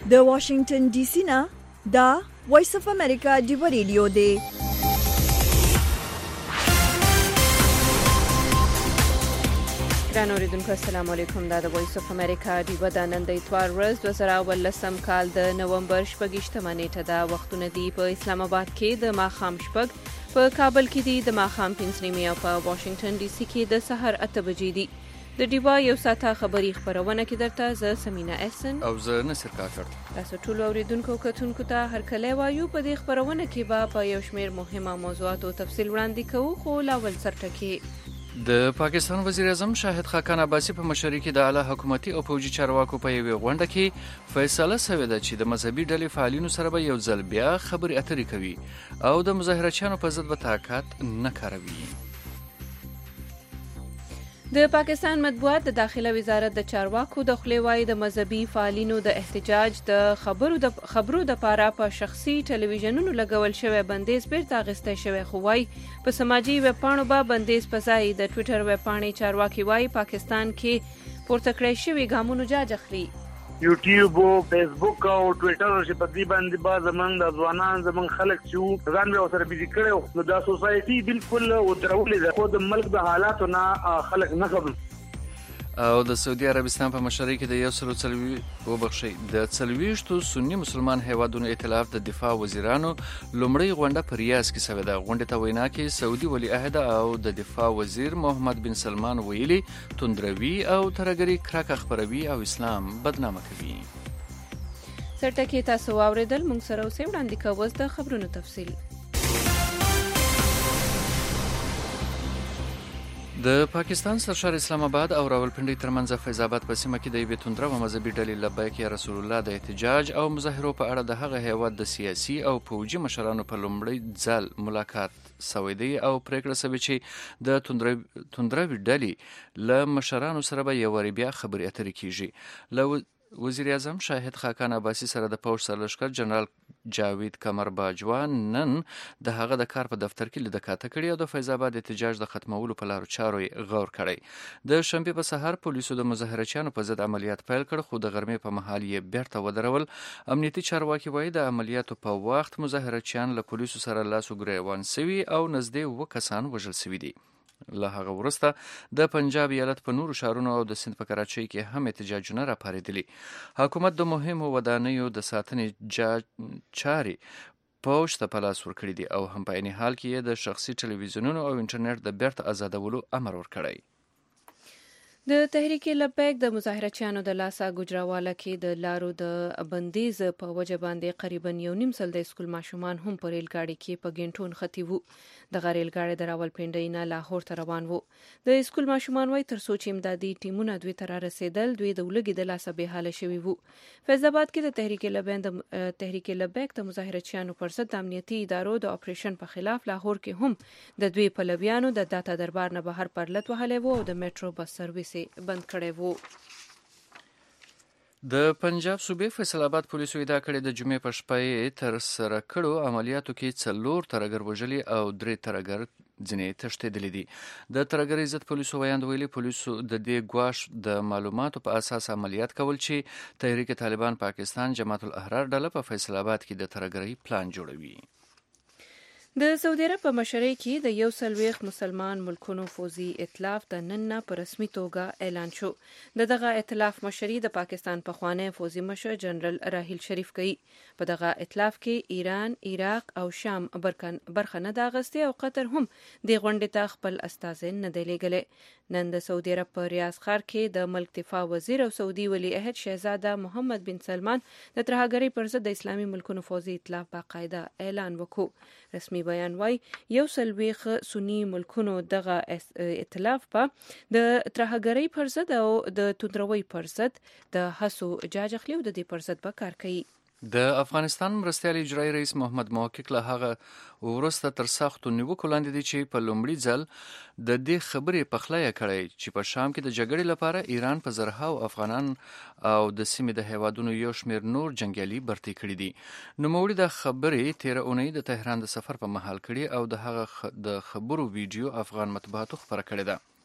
د واشنگټن ډي سي نه دا وایس اف امریکا ډیو ریډیو دی. ګران اوریدونکو السلام علیکم. دا د وایس اف امریکا ډیو د نن د اتوار ورځ 2018 کال د نومبر 8 نیټه دا وختونه دی په اسلام آباد کې د ماښام 8 په کابل کې دی د ماښام 5 او په واشنگټن ډي سي کې د سحر 8 بجې دی. د ډیوا یو ساعته خبری خبرونه کې درته زه سمینا احسن او زه نصر کاکړ. تاسو ټول اوریدونکو کتونکو ته هرکلی وایو. په دې خبرونه کې به په یو شمیر مهمه موضوعاتو تفصیل وړاندې کوو، خو لاول سرټکي د پاکستان وزیر اعظم شاهد خاقان عباسي په مشرۍ کې د اعلی حکومتي او پوځي چارواکو په یوه غونډه کې فیصله شوې ده چې د مذهبي ډلې فعالینو سره به یو ځل بیا خبرې اترې کوي او د مظاهرچیانو په ضد به طاقت نه کاروي. د پاکستان مطبوعات د داخله وزارت د چارواکو د خولې وایي د مذهبي فعالینو د احتجاج د خبرو د پاره په شخصي ټلویزیونونو لګول شوی بندیز بیرته اخیستی شوی، خو وایي په سماجی ویبپاڼو به بندیز په ځای د ټویټر ویبپاڼې چارواکي وایي پاکستان کې پورته کړی شوي ګامونو جاج اخلي. یوټیوب او فیسبوک او ټویټر چې په دې باندې با زمونږ د ځوانان زمونږ خلک چې ځان به سره بيزي کړي نو دا سوسايټي بالکل ودرولې ده، خو د ملک د حالاتو نه خلک نه خبر. او د سعودي عربستان په مشرۍ کې د 140 سنی مسلمان هیوادونو ائتلاف د دفاع وزیرانو لومړی غونډه په ریاض کې شوې ده. غونډې ته وینا کې سعودي ولی عهد او د دفاع وزیر محمد بن سلمان ویلي توندروي او ترهګري کرکه خپروي او اسلام بدنامه کوي. سرټکي تاسو واوریدل، موږ سره اوسئ. وړاندې کوو د خبرونو تفصیل. د پاکستان سرشار اسلام آباد او راولپنډي ترمنځ فیض آباد په سیمه کې د یوې توندره و مذهبي ډلې لبیک یا رسول الله د احتجاج او مظاهرو په اړه د هغه هیواد د سیاسي او پوځي مشرانو په لومړي ځل ملاقات شوی دی او پریکړه شوې چې د توندروي ډلې له مشرانو سره به یو واری بیا خبرې اترې کیږي. وزیر اعظم شاهد خاقان عباسي سره د پوځ سرلښکر جنرال جاوید قمر باجوا نن د هغه د کار په دفتر کې لیدنه کړې او د فیض آباد احتجاج د ختمولو په لارو چارو غور کړی. د شنبه په سحر پولیسو د مظاهرچیانو په ضد عملیات پیل کړ، خو د غرمې په مهال یې بیرته ودرول. امنیتي چارواکي وایي د عملیاتو په وخت مظاهرچیان له پولیسو سره لاس و ګریوان شوي او نږدې 2 کسان وژل شوي دي. له هغه وروسته د پنجاب ایالت په نورو شهرونو او د سند په کراچۍ کې هم احتجاجونه راپارېدلي. حکومت د مهمو ودانیو د ساتنې چاري پوځ ته په لاس ورکړي دي او هم په عین حال کې د شخصي ټلویزیونونو او انټرنیټ د بیرته آزادولو امر ورکړی. د تحریک لبیک د مظاهرچیانو د لاسه ګجراواله کې د لارو د بندیز په وجه باندې قریبا 1.5 د سکول ماشومان هم په ریل ګاډي کې په ګنټون ختی وو. د ریل ګاډي د راولپنډي نه لاهور ته روان وو. د سکول ماشومان وای تر څو چې امدادي ټیمونه دوی تر رسیدل دوی د ولګي د لاسه به حاله شوی وو. فیض آباد کې د تحریک لبیک د مظاهرچیانو پر ضد امنیتي ادارو د اپریشن په خلاف لاهور کې هم د دوی پلویانو د داتا دربار نه بهر پرلت وهلې وو او د میټرو بس سرویس بند کړی وو. د پنجاب صوبې فیصل آباد پولیسو ادعا کړې د جمعې په شپه تر سره کړو عملیاتو کې 4 ترهګر وژلي او 3 ترهګر ځینې تښتېدلي دي. د ترهګرۍ ضد پولیسو ویاند ویلي پولیسو د دې ګواښ د معلوماتو په اساس عملیات کول چې تحریک طالبان پاکستان جماعت الاحرار ډله په فیصل آباد کې د ترهګرۍ پلان جوړوي. د سعودي عرب په مشرۍ کې د 140 مسلمان ملکونو فوزي ائتلاف د نن نه په رسمي توګه اعلان شو. دغه ائتلاف مشري د پاکستان پخوانی فوزي مشر جنرال راحیل شریف کوي. په دغه ائتلاف کې ایران، عراق او شام برخه نه د اغستې او قطر هم د غونډې ته خپل استازي نه دی لېږلی. نن د سعودي عرب په ریاض ښار کې د ملک دفاع وزیر او سعودي ولی عهد شهزاده محمد بن سلمان د ترهګرۍ پر ضد د اسلامي ملکونو فوزي ائتلاف باقاعده اعلان وکړ. رسمي بیان وایي 140 سنی ملکونو دغه ائتلاف په د ترهګرۍ پر ضد او د توندروي پر ضد د هڅو جاج اخلي او د دې پر ضد به کار کوي. د افغانستان مرستیال اجرایي رئیس محمد محقق له هغه وروسته تر سختو نیوکو لاندې دی چې په لومړي ځل د دې خبرې پخلی کړی چې په شام کې د جګړې لپاره ایران په زرهاو افغانان او د سیمې د هیوادونو یو شمېر نور جنګیالي برتي کړي دي. نوموړي د خبرې 13 اونۍ د تهران د سفر په مهال کړي او د هغه د خبرو ویډیو افغان مطبوعاتو خپره کړې ده.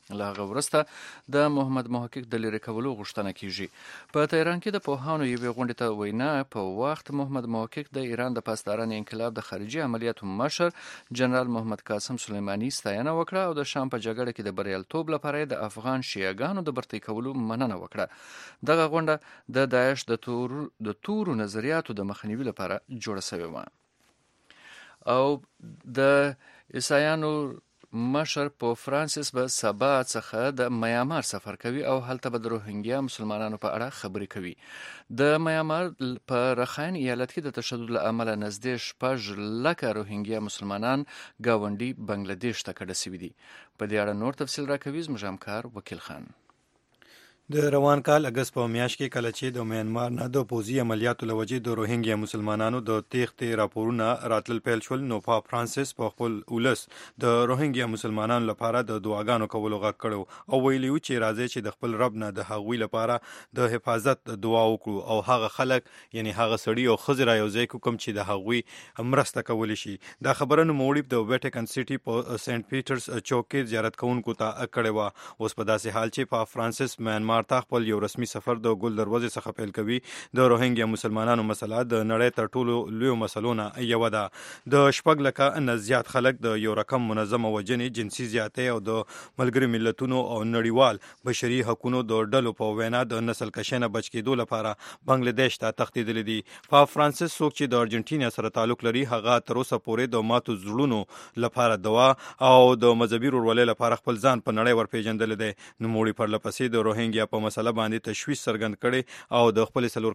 له هغه وروسته د محمد محقق د لرې کولو غوښتنه کیږي. په تهران کې د پوهانو یوې غونډې ته وینا په وخت محمد محقق د ایران د پاسداران انقلاب د خارجي عملیاتو مشر جنرال محمد قاسم سلیمانی ستاینه وکړه او د شام په جګړه کې د بریالیتوب لپاره د افغان شیعاګانو د برتی کولو مننه وکړه. دغه غونډه د داعش د تورو نظریاتو د مخنیوي لپاره جوړه شوې وه. او د عیسایانو مشر په فرانسیس به سبا څخه د میامار سفر کوي او هلته به د روهینګیا مسلمانانو په اړه خبرې کوي. د میامار په رخاین ایالت کې د تشدد له امله نږدې 6 لکه روهینګیا مسلمانان ګاونډي بنگلاديش ته کډه شوي دي. په دې اړه نور تفصیل راکوي زموږ همکار وکیل خان. د روان کال اگست په میاشت کې کله چې د میانمار نه د پوځي عملیاتو له وجې د روهینګیا مسلمانانو د تېښتې راپورونه راتلل پیل شول، نو پاپ فرانسیس په خپل ولس د روهینګیا مسلمانانو لپاره د دعاګانو کولو غږ کړو او ویلي و چې راځي چې د خپل رب نه د هغوی لپاره د حفاظت دعا وکړو او هغه خلک یعنی هغه سړي او ښځې را یو ځای کړو کوم چې د هغوی مرسته کولی شي. دا خبره نوموړي د ویټیکن سټي په سینټ پیټرز چوک کې زیارت کوونکو ته کړې وه. اوس په داسې حال چې پاپ فرانسیس میانمار ته خپل یو رسمي سفر د ګل دروازې څخه پیل کوي، د روهینګیا مسلمانانو مسله د نړۍ تر ټولو لویو مسلو نه یوه ده. د 6 لکه نه زیات خلک د یو رقم منظمه وجنې، جنسي زیاتۍ او د ملګري ملتونو او نړیوال بشري حقوقو د ډلو په وینا د نسل کشۍ نه بچ کېدو لپاره بنگلاديش ته تښتېدلي دي. پاپ فرانسیس څوک چې د ارجنټینا سره تعلق لري، هغه تر اوسه پورې د ماتو زړونو لپاره دعا او د مذهبي ورورولۍ لپاره خپل ځان په نړۍ ورپېژندلی دی. نوموړي پرلپسې د روهینګیا په مسله باندې تشویش څرګند کړي او د خپل 4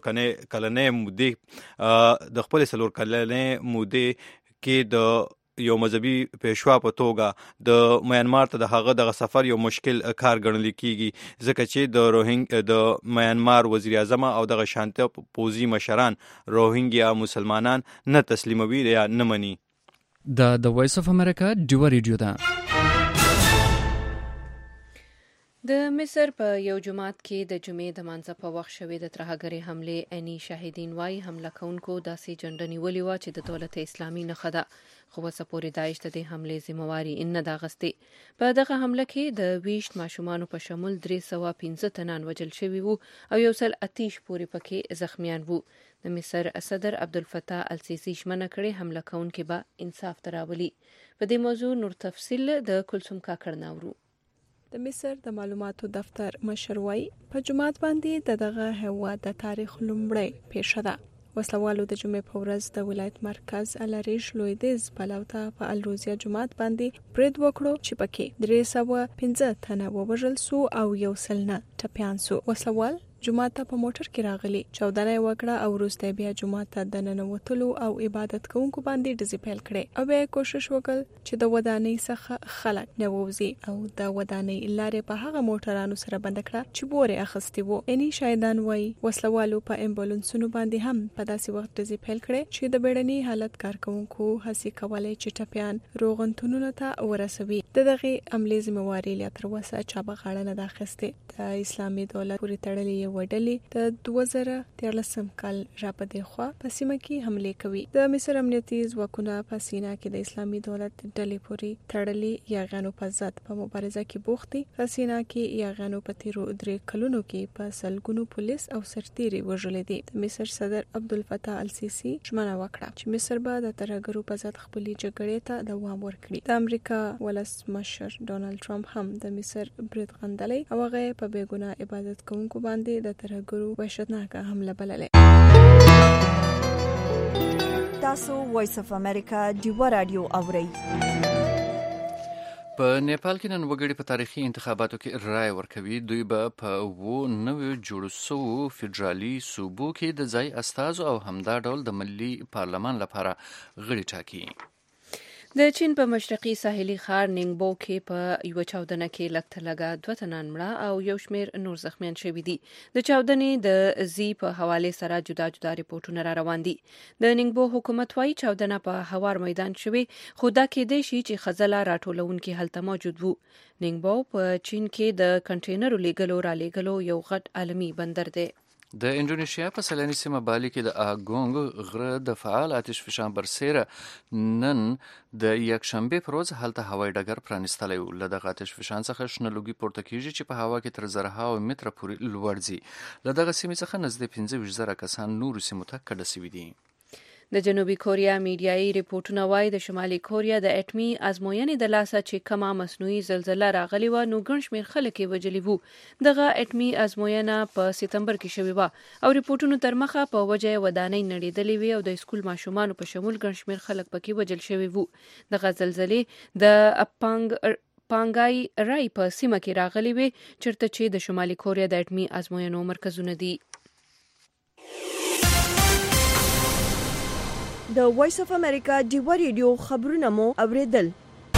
کلنې مودې کې د یو مذهبي پیشوا په توګه د میانمار ته د هغه دغه سفر یو مشکل کار ګڼل کیږي، ځکه چې د میانمار وزیر اعظم او دغه شانته پوځي مشران روهینګیا مسلمانان نه تسلیموي یا نه مني. د وایس اف امریکا ډیو ریډیو ده. د مصر په یو جماعت کې د جمعې د مانځه په وخت شوې د ترهګرۍ حملې عیني شاهدین وایي حمله کوونکو داسې جنډه نیولې وه چې د دولت اسلامي نښه ده، خو اوسه پورې داعش د دې حملې ذمهواري نه ده اخیستې. په دغه حمله کې د 20 ماشومانو په شمول 315 تنان وژل شوي وو او 130 پورې پکې زخمیان وو. د مصر صدر عبدالفتاح السیسی ژمنه کړې حمله کوونکي به انصاف ته راولي. په دې موضوع نور تفصیل د کلثوم کاکړ ناورو. د مصر د معلوماتو دفتر مشر وایي په جماعت باندې دغه هیواد د تاریخ لومړی پیښه ده. وسلوالو د جمعې په ورځ د ولایت مرکز الریش لویدیز بلاوته په الروزیا جماعت باندې برید وکړو چې پکې 315 تنه ووژل سو او 100 ټپیان سو. وسلوال جماعت ته په موټر کې راغلي، چاودنه یې وکړه او وروسته بیا جماعت ته د ننوتلو او عبادت کوونکو باندې ډزې پیل کړې او بیا کوشش وکړ چې د ودانۍ څخه خلک نه ووځي او د ودانۍ لارې په هغه موټرانو سره بند کړه چې بورې اخیستي وو. عیني شاهدان وایي وسلوالو په امبولانسونو باندې هم په داسې وخت ډزې پیل کړې چې د بیړني حالت کارکونکو هڅې کولې چې ټپیان روغتونونو ته ورسوي. د دغه عملې ذمہواري لا تر اوسه چا په غاړه نه ده اخیستې. د اسلامي دولت پورې تړلې وډلې د 2013 کال را پدې خوا په سیمه کې حمله کوي. د مصر امنیتي ځواکونه په سینا کې د اسلامي دولت ډلې پورې تړلې یاغانو په ضد په مبارزه کې بوخت دي. په سینا کې یاغانو په تیرو 3 کلونو کې په سلګونو پولیس او سرتیري وژل دي. د مصر صدر عبدالفتاح السیسی ژمنه وکړه چې مصر به د ترهګرو په ضد خپلې جګړې ته دوام ورکړي. د امریکا ولسمشر ډونالد ټرمپ هم د مصر برید غندلی او هغه په بیګناه عبادت کوونکو باندې د ترهګرو وحشتناکه حمله بللې. تاسو وایس اف امریکا ډیو رادیو اورئ. په نیپال کې نن وګړي په تاریخي انتخاباتو کې رای ورکوي. دوی به په 9 جوړ شوو فدرالي صوبو کې د ځای استازو او همدا ډول د ملي پارلمان لپاره غړي ټاکي. د چین په مشرقي ساحلي ښار نینګبو کې په یو چاودنه کې لږ 2 تنان مړه او یو شمیر نور زخمیان شوي دي. د چاودنې د زی په حواله سره جدا جدا ریپورتونه را روان دي. د نینګبو حکومت وايي چاودنه په هوار میدان شوي، خو دا کېدای شي چې خزله راټولونکي هلته موجود وو. نینګبو په چین کې د کنټینرو لیږلو را لیږلو یو غټ عالمي بندر دی. د انډونیشیا په سیلاني سیمه بالي کې د اګونګ غره د فعال آتش فشان برسېره نن د یکشنبه پر ورځ هلته هوایي ډګر پرانیستلی و. له دغه آتش فشان څخه شنه لوګي پورته کیږي چې په هوا کې تر زرهاوو متره پورې لوړ ځي. له دغه سیمې څخه نږدې 25,000 کسان نورو سیمو ته کډه سوي دي. د جنوبي کوریا میډیایي ریپورتونه وایي د شمالي کوریا د اټمي ازموینې د لاسه چې کما مصنوعي زلزلہ راغلی و نو ګڼ شمېر خلک یې وژلي وو. دغه اټمي ازموینه په سپتمبر کې شوې وه او ریپورتونو تر مخه په وجه ودانۍ نړېدلې وي او د سکول ماشومانو په شمول ګڼ شمېر خلک پکې وژل شوي وو. دغه زلزلې د پانګای رای په سیمه کې راغلي وي چیرته چې د شمالي کوریا د اټمي ازموینو مرکزونه دي. د وایس اف امریکا ډیوا ریډیو خبرونه مو اوریدل.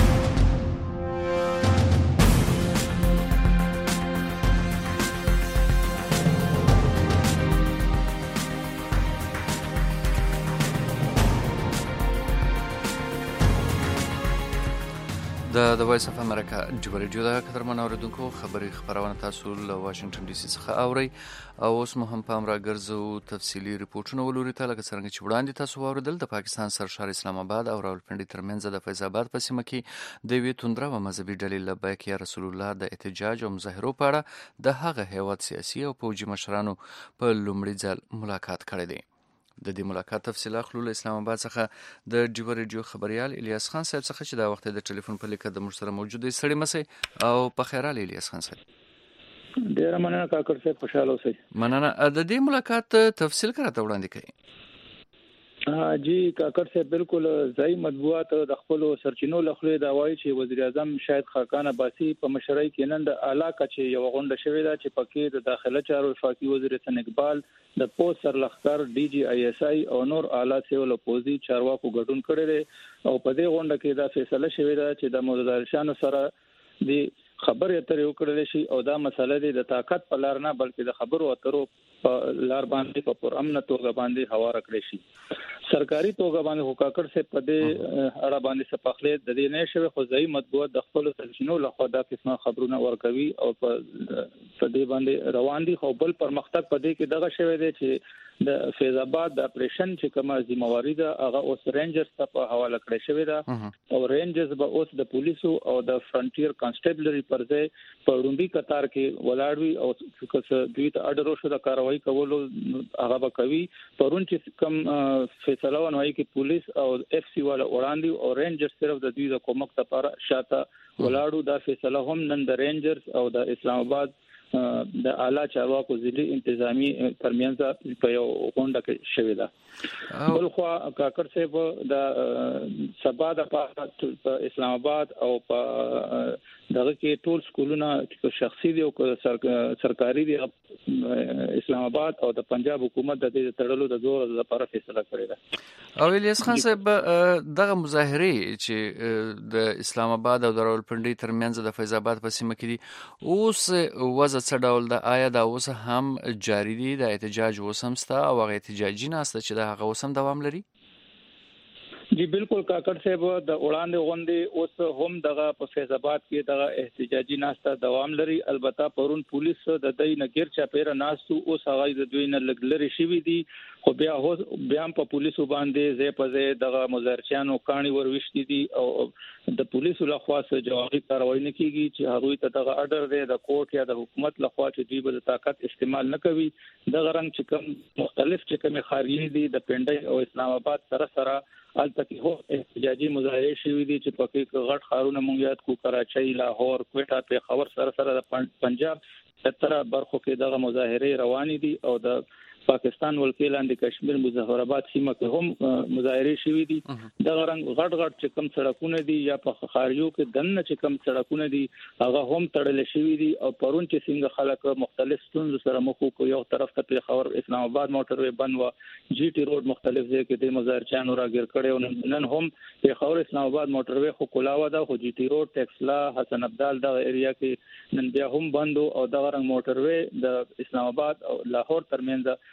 د وایس اف امریکا ډیوا ریډیو د قدرمن اوریدونکو خبري خبرونه تاسو له واشنگټن ډي سي څخه اورئ او اوس مو هم پام راګرځو تفصيلي ریپورتونه ولوري ته لکه څنګه چې وړاندې تاسو واوریدل. د پاکستان سرشار اسلام آباد او راولپنډي ترمنځ د فیض آباد په سیمه کې د یوې توندره و مذهبي ډلې لبیک یا رسول الله د احتجاج او مظاهرو په اړه د هغه هیواد سیاسي او پوځي مشرانو په لومړي ځل ملاقات کړی دی. د دې ملاقات تفصیل اخلو له اسلام آباد څخه د ډیوا ریډیو خبريال الیاس خان صاحب څخه چې دا وخت د ټلیفون په لیکه د مشترک موجود دی. سړی مسي او په خیرال الیاس خان صاحب. ډیر مننه کاکړ صاحب، خوشاله اوسئ. مننه. د دې ملاقات تفصیل کراته وړاندې کړئ. جی کاکړ صاحب بالکل ځای مطبوعات د خپل سرچینو لخوا دا وایي چې وزیر اعظم شاهد خاقان عباسي په مشرۍ کې نن د اعلی کچې یو غونډه شوې ده چې پکې د داخله چارو وفاقي وزیر حسن اقبال، د پوسټ سرلښکر ډي جی آی ایس آی او نور اعلی سیول پوزي چارواکو ګډون کړی دی او په دې غونډه کې دا فیصله شوې ده چې د متدارشانو سره د خبرې اترې وکړل شي او دا مسله د طاقت په لار نه بلکې د خبرو اترو په لار باندې په پر امن توګه باندې هوار کړی شي. سرکاري توګه باندې حکاکړ سے په دې اړه باندې سپخلې د دې نه شوی خو ځای مطبوعات د خپل سرچینو لخوا دا قسمه خبرونه ورکوي او په دې باندې روان دي. خو بل پرمختګ په دې کې دغه شوی دی چې د فیض آباد د اپریشن چې کومه ذمہواری ده هغه اوس رینجرز ته په حواله کړی شوی ده او رینجرز به اوس د پولیسو او د فرنټیر کانسټیبلری پر ځای په وړاندې قطار کې ولاړوي او چې دوی ته اډر شو د کاروایی کولو هغه به کوي. پرون چې کوم فیصله ونوي کې پولیس او اف سی والا وړاندې او رینجرز صرف د دوی د کومک لپاره شاته ولاړو. دا فیصله هم نن د رینجرز او د اسلام آباد د اعلی چارواکو ضلعي انتظامی ترمنځ په یو غونډه کې شوې ده. بل خو کاکړ صاحب د سبا د په اسلام آباد او په دغه کې ټول سکولونه چې شخصي دي او سرکاري دي اسلام آباد او د پنجاب حکومت د دې تړلو د زور لپاره فیصله کړې ده. او الیاس خان صاحب دغه مظاهره چې د اسلام آباد او د راولپنډي ترمنځ د فیض آباد په سیمه کې دي اوس وضع څه ډول ده؟ آیا دا اوس هم جاری دي د احتجاج اوس هم ستا او هغه احتجاجي ناسته چې دا هغه اوس هم دوام لري؟ جی بالکل کاکړ صاحب د وړاندې غونډې اوس هم دغه په فیض آباد کې دغه احتجاجي ناسته دوام لري. البته پرون پولیس د دې نګر چاپیره ناستو اوس هغه د دوی نه لګلري شوی دي خو بیا په پولیسو باندې ځای په ځای دغه مظاهرچیانو کاڼي وروشتي دي او د پولیسو لخوا څخه جوابي کاروایی نه کیږي چې هغه ته دغه اډر دی د کوټ یا د حکومت لخوا چې دوی به طاقت استعمال نه کوي. دغه رنګ چې کوم مختلف چې کوم خارجي دي د پنډي او اسلام آباد سره البته کې هو احتجاجي مظاهره شوې دي چې پکې غټ ښارونه مونږ یاد کو کراچۍ، لاهور، کوټه، پیښور سره د پنجاب تر برخو کې دغه مظاهره روانې دي او د پاکستان ولکې لاندې کشمیر مظفرآباد سیمه کې هم مظاهره شوې دي. دغه رنګ غټ چې کوم سړکونه دي یا په خارجو کې دنه چې کوم سړکونه دي هغه هم تړل شوي دي او پرون چې څنګه خلک مختلف ستونزو سره مخ کو یو طرف ته پیښور اسلام آباد موټروي بند و جی ټي روډ مختلف ځای کې د مظاهرچیانو راګیر کړي نن هم پیښور اسلام آباد موټروي خو کولاوه ده خو جی ټي روډ ټیکسلا حسن عبدال دغه ایریا کې نن بیا هم بند او دغه رنګ موټروي د اسلام آباد او لاهور ترمنځ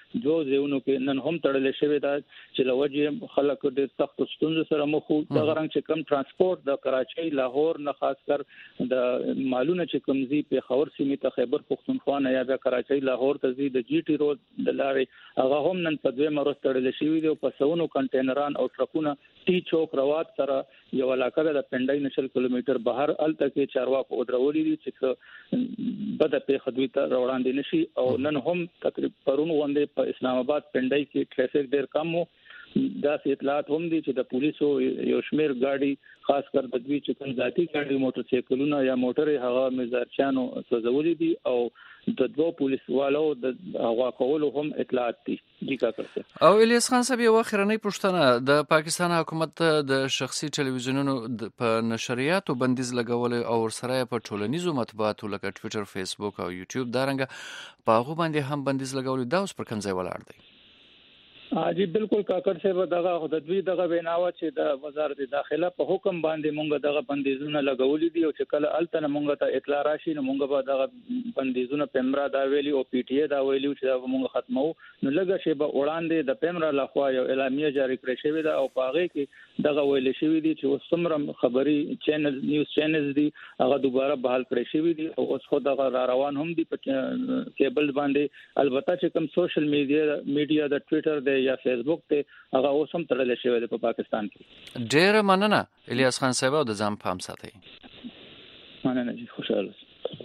جو ځایونو کې نن هم تړل شوی دا چې لوجه خلک د سخت ستونزو سره مخ وو د غرنګ چې کم ترانسپورت د کراچۍ لاهور نه خاص کر د مالونه چې کمزي په خور سیمه ته خیبر پختونخوا نه یا د کراچۍ لاهور ته زی د جی ټي روډ د لارې هغه هم نن په دوه مرز تړل شوی دی په سونو کنټینران او ټرکونه ټي چوک روات سره یو علاقه د پندای نشل کیلومتر بهر الته کې چارواکو درولې دي چې بده په خدوی ته روان دي نشي او نن هم تقریبا پرون غونډه په اسلام آباد پندای کې ټریفیک ډیر کم وو دا اطلاعات هم دي چې د پولیسو یو شمیر ګاډي خاص کر د دوی چې کوم ذاتی ګاډي موټر سایکلونه یا موټر هغه مزارچانو سوزولې دي او د دوه پولیسوالو د هغه کولو هم اطلاعات دي او الیاس خان صاحب یو اخرنۍ پوښتنه د پاکستان حکومت د شخصي ټلویزیونونو په نشریاتو بندیز لګول او ورسره په ټولنیزو مطبوعاتو لکه ټوئیټر فیسبوک او یوټیوب دارنګه په هغه باندې هم بندیز لګول دا اوس پر کوم ځای ولاړ دی جی بالکل کاکړ صاحب دغه د دوی دغه بناوه چې د وزارت داخله په حکم باندې مونږ دغه بندیزونه لګولې دي او چې کله التنه مونږ ته اطلاع راشي نو مونږ به دغه بندیزونه پمرا دا ویلي او پی ټی ای دا ویلي چې مونږ ختمو نو لږه شی به وړاندې د پمرا لخوا یو اعلامیه جاری کړې شوې ده او پاغه کې دغه ویل شوې دي چې وسمره خبري چینل نیوز چینلز دي هغه دوباره بحال کړې شوې دي او اوس خو دغه روان هم دي په کیبل باندې البته چې کوم سوشل میډیا د ټوئیټر یا فیسبوک ته هغه اوس هم تړل شوی دی په پاکستان کې ډیر مننه الیاس خان صاحب د ځم پام ساتي مننه جی خوشاله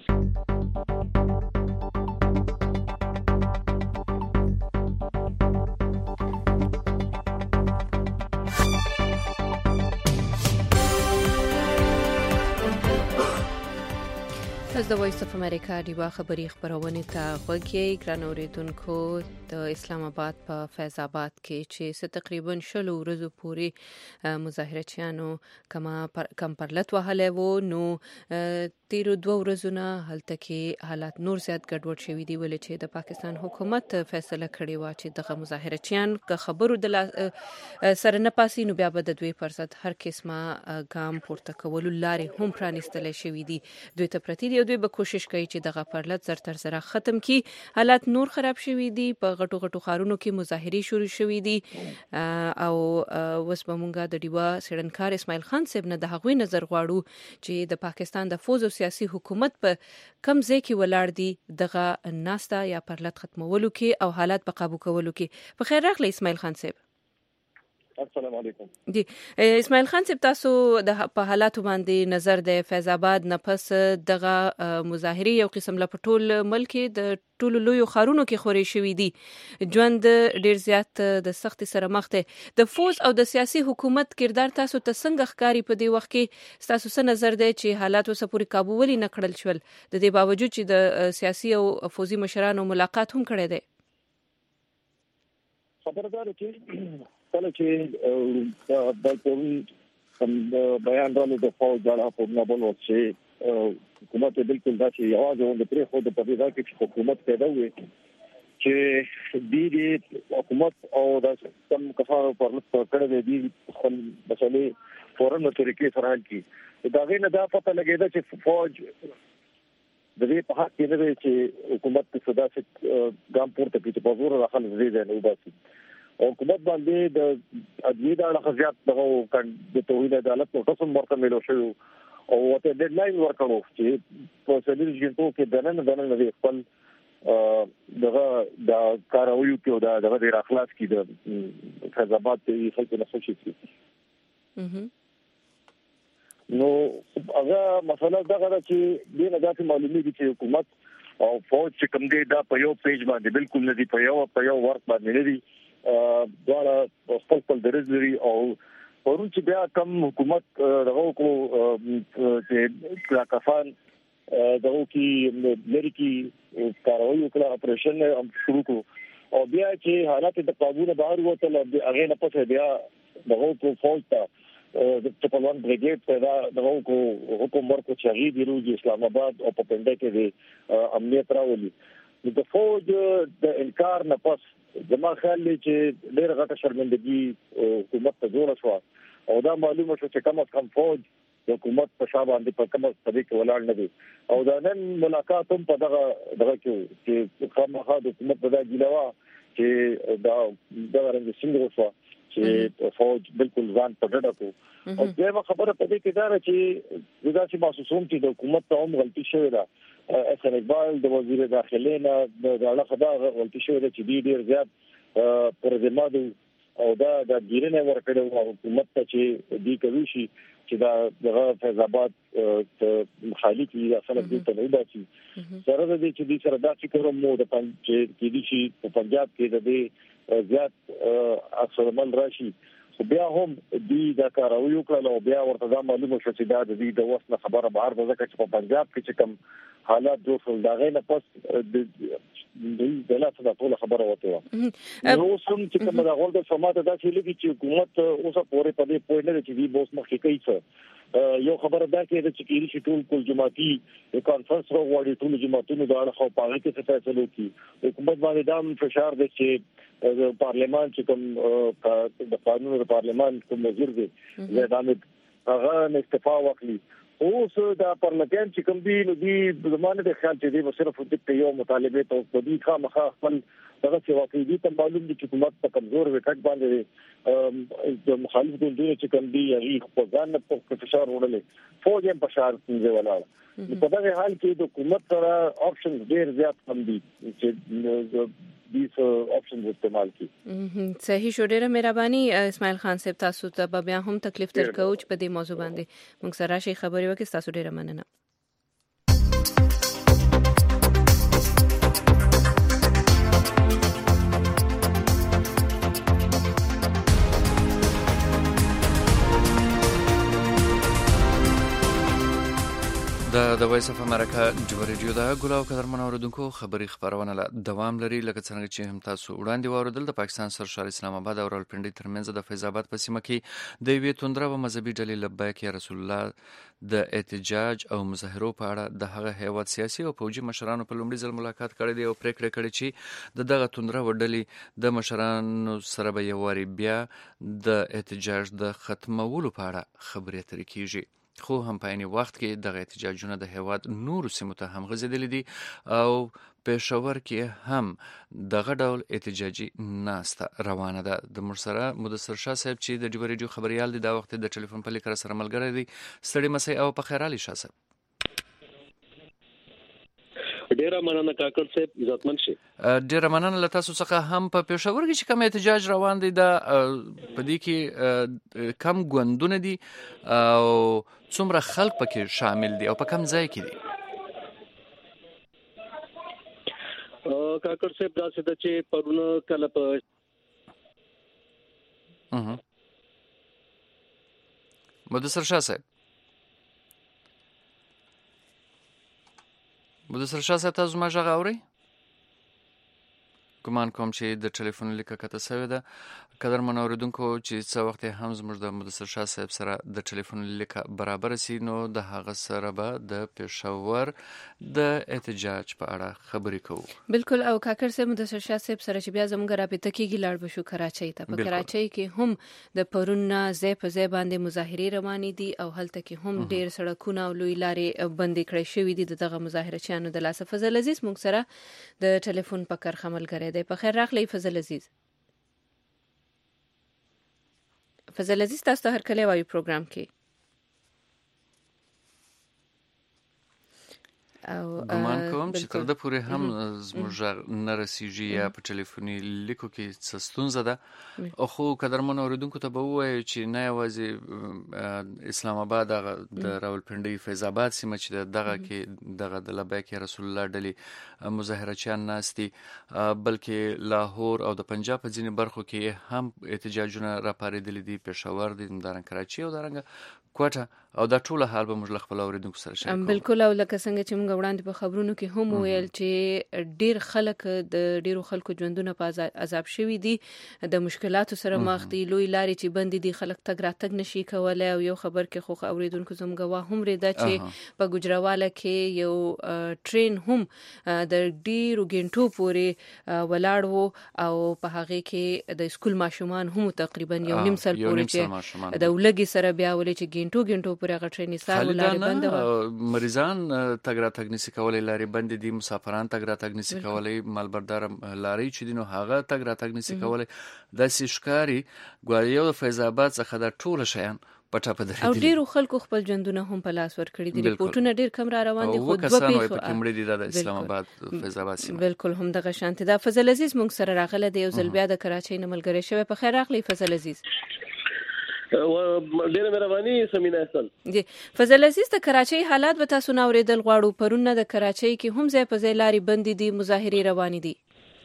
د وایس اف امریکا دیوا خبری خبرونه ته غوږی ګران اوریدونکو د اسلام آباد په فیض آباد کې چې تقریبا شلو ورځې پورې مظاهرچیانو کم پرلط وهله وو نو تیرو 2 ورځې هلته کې حالات نور زیات ګډوډ شوي دي ولې چې د پاکستان حکومت فیصله کړې و چې دغه مظاهرچیان که خبرو د سره نه پاسي نو بیا به د دوی پر ضد هر قسمه ګام پورته کول لارې هم پرانیستل شوي دي دوی ته پرتی دی دوی به کوشش کوي چې دغه پرلط زر تر زر ختم کی حالات نور خراب شوي دي په غټو غټو خارونو کې مظاهرې شروع شوي دي او وس به مونږه د دیوا سړنکار اسماعیل خان صاحب نه د هغوی نظر غواړو چې د پاکستان د فوج او سیاسي حکومت په کم ځای کې ولاړ دي دغه ناستا یا پرلط ختمولو کې او حالات په قابو کولو کې په خیر راغلی اسماعیل خان صاحب السلام علیکم جی اسماعیل خان صاحب تاسو د په حالاتو باندې نظر د فیض آباد نه پس دغه مظاهره یو قسم لا پټول ملک د ټولو لوی خارونو کې خوري شوې دي ژوند ډیر زیات د سخت سره مخ ته د فوج او د سیاسي حکومت کردار تاسو ته څنګه ښکاری په دې وخت کې تاسو څه نظر دی چې حالات اوس پورې قابو ولې نه کړل شول د دې باوجود چې د سیاسي او فوجي مشرانو ملاقات هم کړی دی خبردار چې کله چې د کوم بیان درلو د فوج د په بل وخت چې حکومت بالکل دا چې یوازې د پرې خو د پدیده کې چې حکومت پیدا وي چې د حکومت او د سم کفاره پر لټ کړه دي خپل مسلې فورن طریقې سره حل کړي دا غي نه دا پته لګیدا چې فوج د دې په حق کې نه چې حکومت په صدا څخه ګام پورته کړي په زور راخل زیاده نه وباسي حکومت باندې د ادویه د اړه خزيات دغه د توحید عدالت په ټاکم ورته ملو شو او ته ډیډلاین ورکړو چې په سلیل جنټو کې دنن د خپل دغه د کاروي کې او دغه د اخلاص کې د فیضاباد په خلک نه خوشي کیږي نو هغه مسله دغه چې د نظارت معلومي دي چې حکومت او فوج چې کوم دی دا په یو پیج باندې بالکل نه دی په یو ورک باندې نه دی دواړه خپل درځري او پرون چې بیا کم حکومت دغه کو چې کافان دغه کې لری کې کاروي وکړه اپریشن هم شروع کو او بیا چې حالات د قابو نه بهر وته هغه نه پته بیا دغه کو فوج ته د چپلوان بریګیډ پیدا دغه کو حکومت ورکو چې غي د اسلام آباد او په پنده کې د امنیت راولي د فوج د انکار نه پس زما خیال دی چې ډېر غټه شرمندګي حکومت ته جوړه شو او دا معلومه شو چې کوم کم فوج د حکومت په شابه باندې په کومه طریقې ولاړ نه دي او دا نن ملاقات هم په دغه کې چې خامخا د حکومت په دا ګیلوا چې دا رنګ څنګه وشو چې فوج بالکل ځان پټه کو او دا خبره په دې کې دا چې دا چې محسوسوم چې د حکومت ته هم غلطي شوې ده احسان اقبال د وزیر داخله نه د اعلی خبر غلطي شوې ده چې ډیر زیات پر زمادو او دا د ګیرنه ورکړو حکومت ته چې دی کوي شي چې دا د فیض آباد ته مخالف دي اصل د ته نه باسي سره د دې چې د سره دا فکر مو د چې کې دي چې په پنجاب کې د دې زیات اکثر مل راشي بیا هم دی دا کار او یو کله بیا ورته دا معلومه شو چې دا د دې د وسنه خبره بهر ده چې په پنجاب کې چې کوم حالات جوړ شول دا غي نه پس د لاته ټول خبره وته نو سم چې کوم دا غوړ د سماته دا چې لګي چې حکومت اوسه پورې په دې پوینټ نه چې دی بوس مخکې کوي څه یو خبره دا کې چې کېږي چې ټول کول جماعتي کانفرنس راوړي ټول جماعتونو دا اړه خو پاره کې څه فیصله وکړي حکومت باندې دا فشار دی چې پارلمان چې کوم د قانون د پارلمان کوم وزیر دی زیدامت هغه استعفا وکړي اوس دا پارلمان چې کوم دی نو دی زمانه د خیال چې دی صرف د یو مطالبه ته په دې خامخا خپل دغه چې واقعي دي ته معلوم دي چې حکومت په کمزور وکټ باندې د مخالف ګوندونو چې کوم دی هغه په ځان په فشار وړلې فوج هم په فشار څنګه ولاړ په دغه حال کې د حکومت سره آپشن ډیر زیات کم دي چې these options استعمال کی صحیح شو. ډیره مهرباني اسماعیل خان صاحب تاسو ته بیا هم تکلیف درکو چې په دې موضوع باندې موږ سره شي خبرې وکړو. تاسو ډیره مننه. د وایس اف امریکا د ریډیو د ګلاو قدرمن اوریدونکو خبری خبرونه له دوام لري لکه څنګه چې هم تاسو وړاندې واردل د پاکستان سرشار اسلام آباد او راولپنډي ترمنځ د فیض آباد په سیمه کې د وی توندره و مذهبي ډلې لبیک یا رسول الله د احتجاج او مظاهرو په اړه د هغه هیواد سیاسي او فوجي مشرانو په لومړي ځل ملاقات کړی دی او پریکړه کړې چې دغه توندره و ډلې د مشرانو سره به یو واری بیا د احتجاج د ختمولو په اړه خبرې اترې کیږي. خو هم په عین وخت کې دغه احتجاجونه د هیواد نورو سیمو ته هم غځېدلي دي او پېښور کې هم دغه ډول احتجاجي ناسته روانه ده. د مرسره مدثر شاه صاحب چې د ډیو ریډیو خبريال دي دا وخت د ټلیفون په لیکره سره ملګری دي. ستړي مسئ او په خیر علي شاه صاحب. ډیره مننه کاکړ صاحب عزتمن شي. ډیره مننه له تاسو څخه. هم په پېښور کې چې کوم احتجاج روان دی دا په دې کې کم ګوندونه دي او څومره خلک پکې شامل دي او په کوم ځای کې دي؟ کاکړ صاحب دا څه چې پرونه کله په مدثر شاه صاحب تاسو ما ژغ اورئ؟ ګمان کوم چې د ټلیفون لیکه کته سوې ده. قدرمن اوریدونکو چې څه وخت هم زموږ د مدثر شاه صاحب سره د ټلیفون لیکه برابر سي نو د هغه سره به د پېښور د احتجاج په اړه خبرې کوو. بالکل. او کاکړ صاحب مدثر شاه صاحب سره چې بیا زموږ رابطه کېږي لاړ بشو کراچۍ ته. په کراچۍ کې هم د پرون ځای په ځای باندې مظاهرې روانې دي او هلته کې هم ډېر سړکونه او لوی لارې بندې کړې شوې دي د دغه مظاهرچیانو د لاسه. فضل عزیز موږ سره د ټلیفون په کرخه ملګری دی. په خیر راغلی فضل عزیز. فضل عزیز تاسو ته هرکلی وایو پروګرام کې. ګمان کوم چې تر ده پورې هم زموږ نه رسیږي یا په ټلیفوني لیکو کې څه ستونزه ده. خو قدرمنو اوریدونکو ته به ووایو چې نه یوازې اسلام آباد د راولپنډۍ فیض آباد سیمه چې دغه کې دغه د لبیک یا رسول الله ډلې مظاهرچیان ناست دي بلکې لاهور او د پنجاب په ځینې برخو کې هم احتجاجونه راپارېدلي دي. پېښور دي، همدارنګه کراچي او دارنګه کوټه او دا ټول حال به موږ له خپل اوریدونکو سره شریکوو. بالکل. او لکه څنګه چې موږ وړاندې په خبرونو کې هم ویل چې ډیر خلک د ډیرو خلکو ژوندونه په عذاب شوي دي، د مشکلاتو سره مخ دي، لوی لارې چې بندې دي، خلک تګ راتګ نشي کولای. او یو خبر کې خو اوریدونکو زموږ واه هم ریده چې په ګجراواله کې یو ټرین هم د ډیرو ګنټو پورې ولاړ وو او په هغه کې د سکول ماشومان هم تقریبا یو نیم سال پورې چې د ولګي سره بیا ولې چې ګنټو پورې هغه ټرین سره ولارې بند و. مریضان تګ راتګ نشي کولای، لارې بندې دي، مسافران تګ راتګ نشي کولای، مالبردار لارې چې دي نو هغه تګ راتګ نشي کولای. داسې ښکاري ګویا یو د فیض آباد څخه دا ټول شیان پټه په درېدلي او ډیرو خلکو خپل ژوندونه هم په لاس ورکړي دي. ریپورتونه ډیر کم را روان دي، خو دوه پیښې په کمړې دي د اسلام آباد فیض آباد سیمه. بالکل هم دغه شانتي دا. فضل عزیز مونږ سره راغله د یو ځل بیا د کراچۍ نه ملګری شوی. په خیر راغلی فضل عزیز. ډیره مهرباني سمینا احسان. جی فضل عزیز، د کراچۍ حالات به تاسو نه اوریدل غواړو. پرونه د کراچۍ کې هم ځای په ځای لارې بندې دي، مظاهرې روانې دي.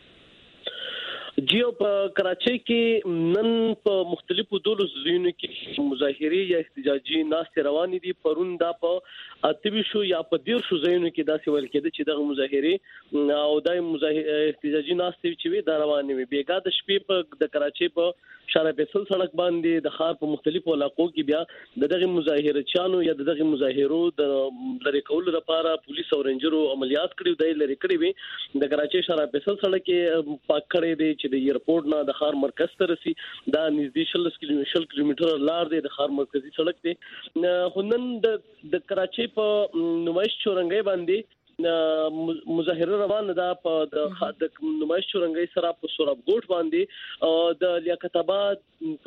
جیو په کراچۍ کې نن په مختلفو ډولو ځایونو کې مظاهرې یا احتجاجي ناستې روانې دي. پرون دا په 28 یا په 13 ځایونو کې داسې ویل کېده چې دغه مظاهرې او د احتجاجي ناستې چې وي دا روانې وي. بیګا د شپې په د کراچۍ په شارع فیصل سړک باندې د ښار په مختلفو علاقو کې بیا دغه مظاهرچیانو یا دغه مظاهرو د لری کولو لپاره پولیس او رینجرو عملیات کړي، د لری کړي وي. د کراچۍ شارع فیصل سړک کې پاک کړي دي چې د ایرپورټ نه د ښار مرکز ته رسي. دا نږدې 40 کیلومتره لار دی د ښار مرکزی سړک دی. خو نن د کراچۍ په نمایش چورنګي باندې مظاهره روانه ده. په د نمایش چورنګي سره په سوراب ګوټ باندې د لیاقت آباد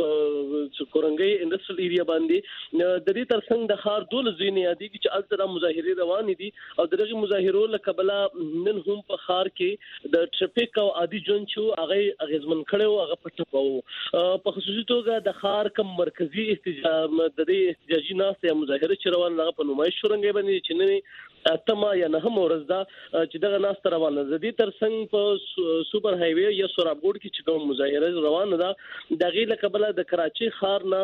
کورنګي انډستریل ایریا باندې د دې ترڅنګ د ښار 12 ځینې یادېږي چې الته مظاهره روانې دي. او دغه مظاهرو لکبله نن هم په ښار کې د ټریفیک او عادي ژوند چې هغه اغیزمن کړو، هغه پټو. په خصوصي توګه د ښار کم مرکزی احتجاج د دې احتجاجي ناستې یا مظاهره چې روانه په نمایش چورنګي باندې چې نه اتما یا نه ورځ دا چې دغه ناست روانه ده. د دې ترڅنګ په سوپر های وی یا سوراب ګوټ کې چې کوم مظاهره روانه ده دغه لکبله د کراچۍ ښار نه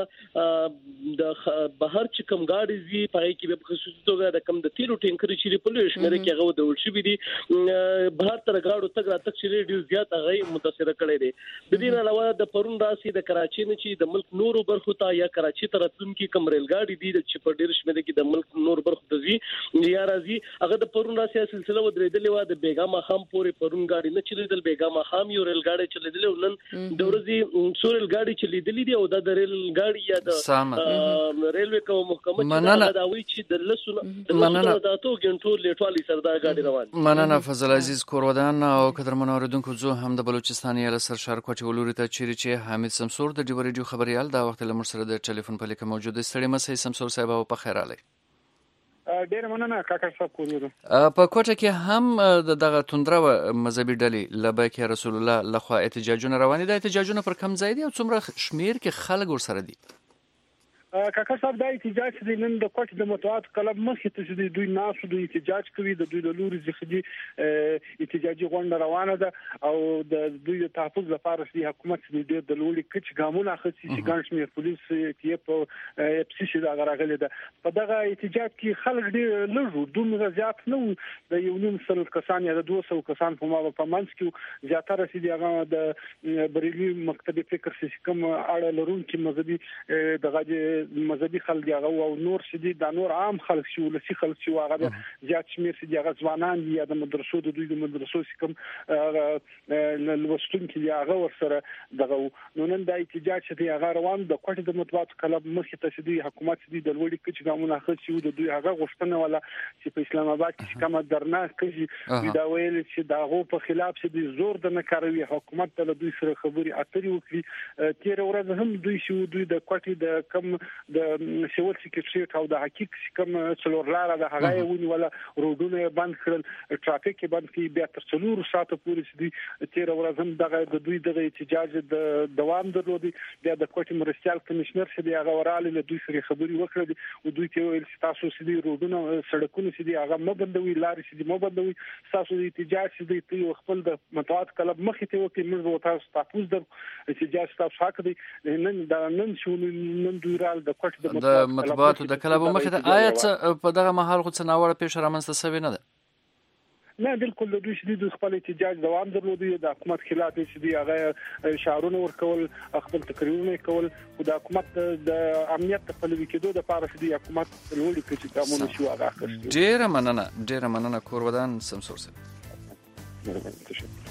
د بهر چې کوم گاډي زی پای کې په خصوصي توګه د کم د تیرو ټینکر چې په لوي شمېره کې هغه د ولشي بي دي بهر تر گاډو تګ راتګ چې ډیر زیات هغه متاثر کړي دي. د دې نه علاوه د پرون راسي د کراچۍ نه چې د ملک نورو برخو ته یا کراچۍ ته راتلونکي کوم ریل گاډي دي چې په ډیر شمېره کې د ملک نور برخو ته زی یا راځي هغه د پرون راسي سلسله ودرېدلې و. د بیګا ماخام پورې پرون گاډي نه چلیدل، بیګا ماخام یو ریل گاډي چلیدل. نن د ورځې سورل گاډي چلیدلې دي او د ریل گاډي یا د ریلوي کوم محکمه دا وی چې د لسونه د تاسو ګنټو لیټوالي سره دا گاډي روان. مننه فضل عزیز کورودان. او قدرمن اوریدونکو زه هم د بلوچستان یا سر شهر کوټ ولوري ته چیرې چې حمید سمسور د ډیوريډیو خبريال دا وخت له مر سره د ټلیفون په لیکه موجود دی. ستړي مسې سمسور صاحب او په خیر علي. ډیر مننه کاکړ صاحب کوو. په کوټه کې هم دغه توندره مذهبي ډلې لبیک رسول الله لخوا احتجاجونه روان دي. احتجاجونه پر کم ځای دي او څومره شمیر کې خلک ورسره دي؟ کاکړ صاحب دا احتجاج دی نن د کوټ د مطبوعات کلب مخې ته چې دوی ناسو دوی احتجاج کوي، د دوی د لوري ځخدي احتجاجي غونډه روانه ده او د دوی تحفظ لپاره چې حکومت دې د لوري کچ ګامونه اخلي چې ګڼ شمېر پولیس کې په اپسي دا غراغلي ده. په دغه احتجاج کې خلک ډېر لږ دومره زیات نه د یو نیم سل کسان یا د 200 کسان په ما په منځ کې زیاتره سي هغه د بریلي مکتب فکر سیستم اړه لرونکي مذهبي دغه مذهبي خلک هغه او نور شدي د نور عام خلک شو لسی خلک شو هغه زیات شمیر سي هغه ځوانان یا د مدرسو د دوی د مدرسو کوم لوستون کې هغه ورسره دغه نو نن د احتجاج چې هغه روان د کوټ د مطبوعات کلب مخې ته شدي حکومت دي د لوړي کچ ګامونه اخلي د دوی هغه غوښتنه ولا چې په اسلام آباد کې کومه درنه کوي دا ویل چې دغه په خلاف شدي زور د نه کاروي. حکومت د دوی سره خبري اترې وکړي. تیر ورځ هم دوی شو دوی د کوټ د کم د سیول سکرټریټ او د حقیقت کوم څلور لار د هغه ونی ولا روډونه بند کړل، ټرافیک بند کړي. بیا تر 4 ساعته پورې دي تیر ورځ هم دغه د دوی د احتجاج د دوام درلودي. بیا د کوټ مرستيال کمشنر چې هغه وراله له دوی سره خبري وکړي او دوی ته ویل چې تاسو سړي روډونه سړکونه چې هغه مبندوي لارې چې مبندوي تاسو د احتجاج چې دوی خپل د مطبوعات کلب مخې ته وکړي. موږ تاسو تاسو د احتجاج تاسو حق دي نن شو نن دوی رال د مطبوعاتو د کلب مخې ته آیا په دغه مهال خو څه ناوړه پیښه رامنځته شوې نه ده؟ نه بالکل د دوی شدید خپل احتجاج دوام درلودي. د حکومت خلاف چې هغه شعارونه ورکول خپل تقریرونه کول او د حکومت د امنیت په لوي کېدو د لپاره چې حکومت لوړي کې ګامونه شو هغه اخیستل. ډیر مننه کورودان سمسور صاحب. تشکر.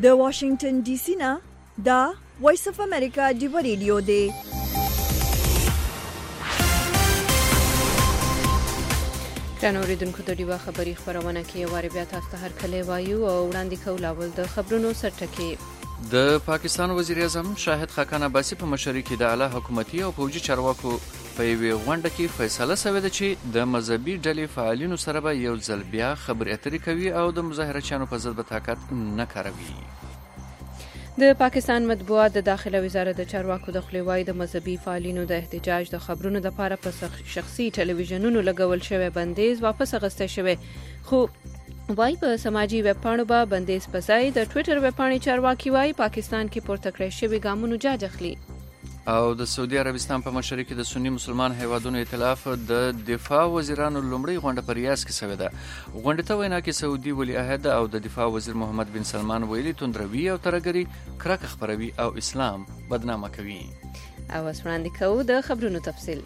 د واشنگټن ډي سي نه دا وایس اف امریکا ډیو ریډیو دی. ګران اوریدونکو د ډیوا خبري خبرونه کې واره بیا تاسو ته هر کله وایو او وړاندې کول اول د خبرونو سرټکی. د پاکستان وزیر اعظم شاهد خاقان عباسي په مشرۍ کې د اعلی حکومتي او پوجي چارواکو په یوې غونډه کې فیصله شوې ده چې د مذهبي ډلې فعالینو سره به یو ځل بیا خبرې اترې کوي او د مظاهرچیانو په ضد به طاقت نه کاروي. د پاکستان مطبوعات د داخله وزارت د چارواکو د خپلوۍ د مذهبي فعالینو د احتجاج د خبرونو لپاره په شخصي ټلویزیونونو لګول شوی بندیز واپس اخیسته شوی، خو وای په سماجی ویب پاڼو به بندیز په ځای د ټوئیټر ویب پاڼې چارواکي وای پاکستان کې پورته کړی شوی ګامونو جاج اخلي. او د سعودي عربستان په مشرۍ کې د سنی مسلمان هیوادونو ائتلاف د دفاع وزیرانو لومړی غونډه په ریاض کې شوې ده. غونډې ته وینا کې سعودي ولی عهد او د دفاع وزیر محمد بن سلمان ویلي توندروي او ترګري کرک خبروي او اسلام بدنامه کوي. او وړاندې کوو د خبرونو تفصیل.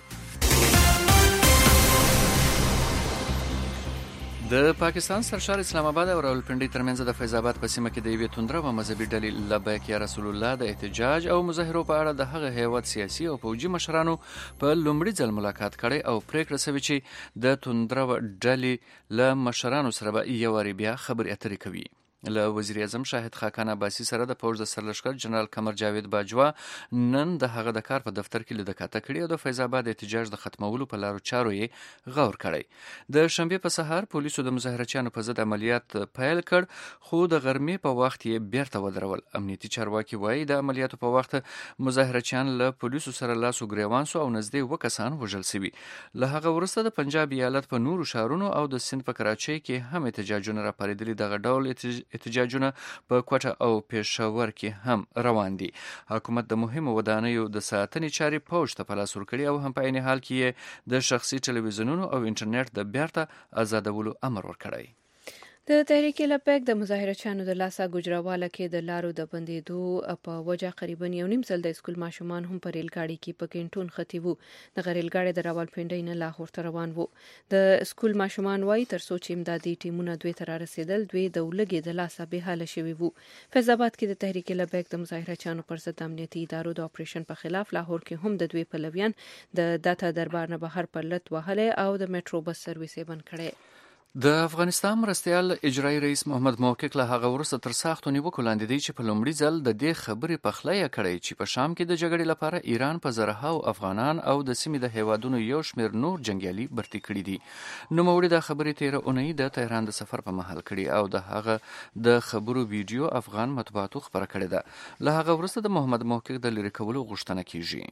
د پاکستان سرشار اسلام آباد او راولپنډي ترمنځ د فیض آباد په سیمه کې د یوې توندره و مذهبي ډلې لبیک یا رسول الله د احتجاج او مظاهرو په اړه د هغه هیواد سیاسي او پوجي مشرانو په لومړي ځل ملاقات کړي او پریکړه شوې چې د توندره و ډلې له مشرانو سره به یو واری بیا خبرې اترې کوي. له وزیر اعظم شاهد خاقان عباسي سره د پوځ د سرلښکر جنرال قمر جاوید باجوا نن د هغه د کار په دفتر کې لیدل کړي او د فیض آباد احتجاج د ختمولو په لارو چارو یې غور کړی. د شنبه په سهار پولیسو د مظاهرچیانو په ضد عملیات پیل کړ، خو د غرمې په وخت یې بیرته ودرول. امنیتي چارواکي وایي د عملیاتو په وخت مظاهرچیان له پولیسو سره لاس او ګریوان سو او نږدې 2 کسان وژل شوي. له هغه وروسته د پنجاب ایالت په نورو شهرونو او د سند په کراچۍ کې هم احتجاجونه راپارېدلي. دغه ډول احتجاجونه په کوټه او پېښور کې هم روان دي. حکومت د مهمو ودانیو د ساتنې چارې پوج ته په لاس ورکړي او هم په عین حال کې د شخصي ټلویزیونونو او انټرنیټ د بیرته آزادولو امر ورکړی. د تحریک لبیک د مظاهرچیانو د لاسه ګجراواله کې د لارو د بندیدو په وجه قریبا یو نیم سل د اسکول ماشومان هم په ریل ګاډي کې په کینټون ختی وو. د ریل ګاډي د راولپنډۍ نه لاهور ته روان وو. د اسکول ماشومان وایي تر څو چې امدادي ټیمونه دوی ته رسیدل دوی د ولګي د لاسه به حاله شوي وو. فیض آباد کې د تحریک لبیک د مظاهرچیانو پر ضد امنیتي ادارو د اپریشن په خلاف لاهور کې هم د دوی پلویان د داتا دربار نه بهر پر لټ وهله او د میټرو بس سرویس یې بند کړي. د افغانستان مرستیال اجرایی رئیس محمد موقق له هغه وروسته تر سختو نیوکو لاندې دی چې په لومړي ځل د دې خبرې پخلی کړی چې په شام کې د جګړې لپاره ایران په زرهاو افغانان او د سیمې د هیوادونو یو شمېر نور جنګیالي برتي کړي دي. نوموړي دا خبرې 13 اونۍ د تهران د سفر په مهال کړي او د هغه د خبرو ویډیو افغان مطبوعاتو خبره کړې ده. له هغه وروسته د محمد موقق د لرې کولو غوښتنه کیږي.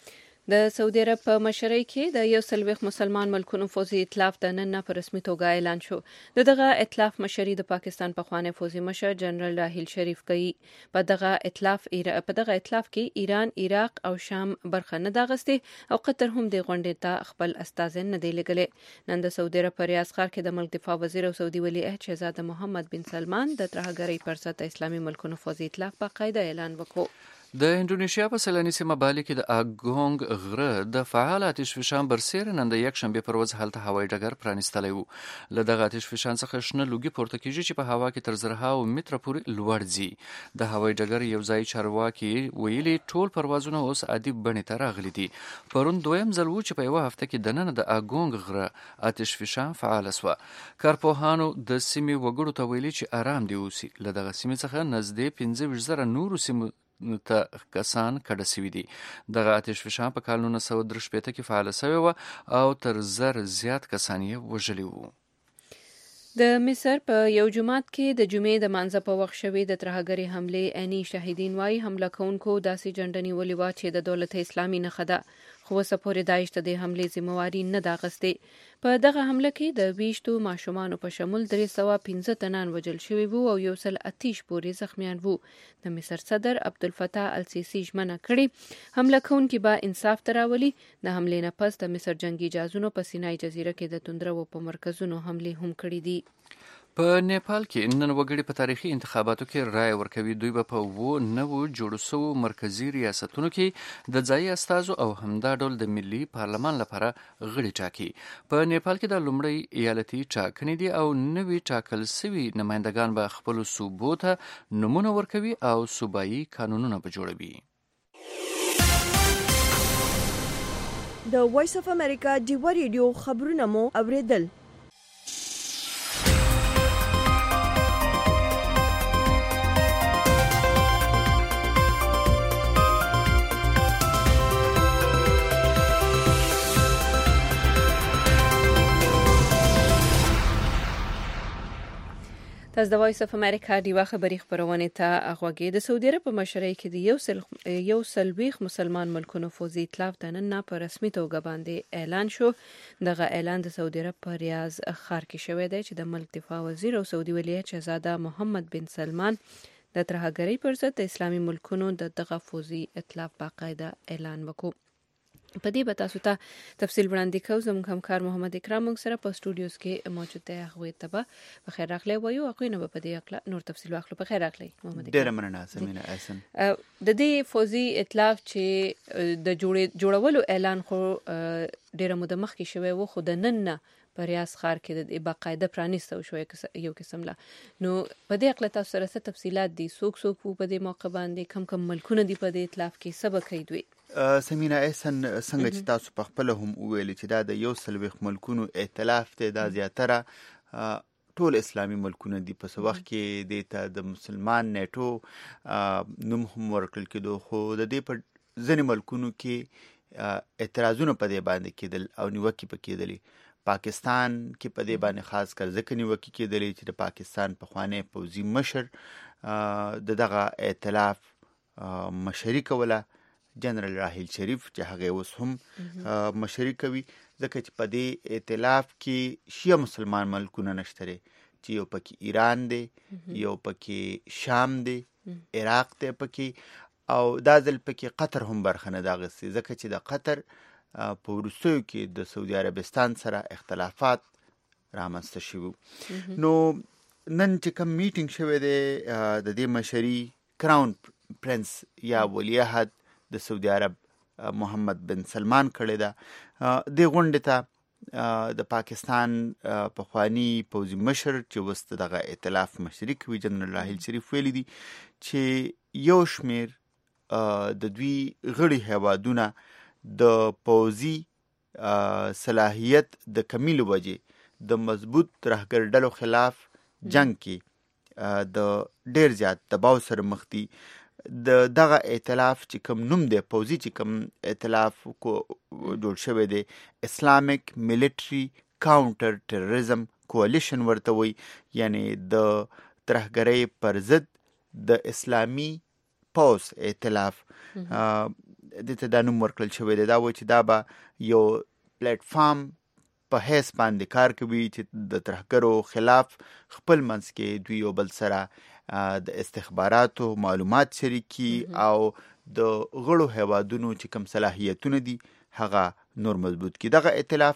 د سعودي عرب په مشرۍ کې د یو سلويخ مسلمان ملکونو فوزي ائتلاف د نن په رسمي توګه اعلان شو. دغه ائتلاف مشري د پاکستان پخوانی فوزي مشر جنرال راحیل شریف کوي. په دغه ائتلاف کې ایران، عراق او شام برخه نه داغستي او قطر هم د غونډې ته خپل استازین نه دی لګلې. نن د سعودي عرب په ریاض ښار کې د ملک دفاع وزیر او سعودي ولی عهد شهزاده محمد بن سلمان د ترهګرۍ پر ضد اسلامي ملکونو فوزي ائتلاف په قاعده اعلان وکړ. د انډونیشیا په سیلاني سیمه بالي کې د اګونګ غره د فعال آتش فشان برسېره نن د یک شنبه پر ورځ هلته هوایي ډګر پرانیستلی وو. له دغه آتش فشان څخه شنه لوګي پورته کیږي چې په هوا کې تر زرهاو متره پورې لوړ ځي. د هوایي ډګر یو ځای چارواکي ویلي ټول پروازونه اوس عادي بڼې ته راغلي دي. پرون دویم ځل وو چې په یوه هفته کې دننه د اګونګ غره آتش فشان فعال شوه. کارپوهانو د سیمې وګړو ته ویلي چې آرام دي اوسي. له دغه سیمې څخه نږدې 15,000 نورو سیمو ته کسان کډه شوي دي. دغه آتش فشان په کال 1963 کې فعال شوی و او تر 1000 زیات کسان یې وژلي وو. د مصر په یو جماعت کې د جمعې د مانځه په وخت شوی د ترهګرۍ حملې عیني شاهدین وایي حمله کوونکو داسې جنډنی ولې وا چې د دولت اسلامي نه خده، خو اوسه پورې داعش ته د حملې ذمہواری نه ده اخیستې. په دغه حمله کې د 20 ماشومانو په شمول 315 تنان وژل شوي وو او 130 پورې زخمیان وو. د مصر صدر عبدالفتاح السیسی ژمنه کړې حمله کوونکي به انصاف ته راولي. د حملې نه پس د مصر جنگي جهازونو په سینای جزیره کې د توندرو په مرکزونو حملې هم کړې دي. په نیپال کې نن وګړي په تاریخي انتخاباتو کې رای ورکوي. دوی به په نوو جوړ شوو مرکزي ریاستونو کې د ځایي استازو او همدا ډول د ملي پارلمان لپاره غړي ټاکي. په نیپال کې د لومړی ایالتي ټاکنې دي او نوي ټاکل سوي نمایندګان به خپلو صوبو ته نمونه ورکوي او صوبایي قانونونه به جوړوي. د وایس اف امریکا ډیوا ریډیو خبرونه مو اوریدل. تاسو د وایس اف امریکا ډیوا خبری خبرونه ته غوږی. د سعودي عرب په مشرۍ کې د یو سلويخ مسلمان ملکونو فوزي ائتلاف د نن په رسمي توګه باندې اعلان شو. دغه اعلان د سعودي عرب په ریاض ښار کې شوی دی چې د ملک دفاع وزیر او سعودي ولیعهد شهزاده محمد بن سلمان د ترهګرۍ پر ضد د اسلامي ملکونو دغه فوزي ائتلاف باقاعده اعلان وکړ. په دې به تاسو ته تفصیل وړاندې کوو. زموږ همکار محمد اکرام موږ سره په سټوډیوز کې موجود دی. هغوی ته به بخیر راغلی وایو. هغوی نه به په دې اړه نور تفصیل واخلو. بخیر راغلی محمد اکرام. ډېره مننه سمینه احسن. د دې فوزي ائتلاف چې د جوړولو اعلان خو ډېره موده مخکې شوی و، خو د نن نه په ریاض ښار کې د باقاعده پرانیسته شو یو قسم لا. نو په دې اړه تاسو سره څه تفصیلات دي؟ څوک په دې موقع باندې کم ملکونه دي په دې ائتلاف کې سبا کوي دوی؟ سمینه احسن څنګه چې تاسو په خپل هم ویل چې دا د یو سلويخ ملکونو ائتلاف ته دا زیاتره ټول اسلامي ملکونه دي. په څه وخت کې د د مسلمان نیټو نوم هم ورکړل کېدو، خو د دې په ځینې ملکونو کې اعتراضونه په دې باندې کېدل او نیوکې په کېدلې. پاکستان کې په دې باندې خاص کر ځکه نیوکې کېدلې چې د پاکستان پخوانی پوځي مشر دغه ائتلاف مشري کوله، جنرال راحیل شریف، چې هغه اوس هم مشري کوي، ځکه چې په دې ائتلاف کې شیعه مسلمان ملکونه نشته چې یو پکې ایران دی، یو پکې شام دی، عراق دی پکې، او دا ځل پکې قطر هم برخه نه ده اخیستې، ځکه چې د قطر په وروستیو کې د سعودي عربستان سره اختلافات رامنځته شوي. نو نن چې کوم میټینګ شوی دی د دې مشري کراون پرنس یا ولیعهد د سعودي عرب محمد بن سلمان کړی ده. دې غونډې ته د پاکستان پخوانی پوځي مشر چې اوس دغه ائتلاف مشري کوي جنرال راحیل شریف ویلي دي چې یو شمیر د دوی غړي هیوادونه د پوځي صلاحیت د کمی له وجې د مضبوط ترهګر خلاف جنگ کې د ډیر زیات دباو سره مخ دي. دغه ائتلاف چې کوم نوم دی، پوځي چې کوم ائتلاف کو جوړ شوی دی، اسلامیک ملټری کاونټر ټیرریزم کولیشن ورته وي، یعنی د ترهګرۍ پر ضد د اسلامي پوځ ائتلاف. دته دا نوم ورکړل شوی دی. دا وایي چې دا به یو پلیټ فارم په حیث باندې کار کوي چې د ترهګرو خلاف خپل منځ کې دوی یو بل سره د استخباراتو معلومات شریکي او د غړو هیوادونو چې کوم صلاحیتونه دي هغه نور مضبوط کی. دغه ائتلاف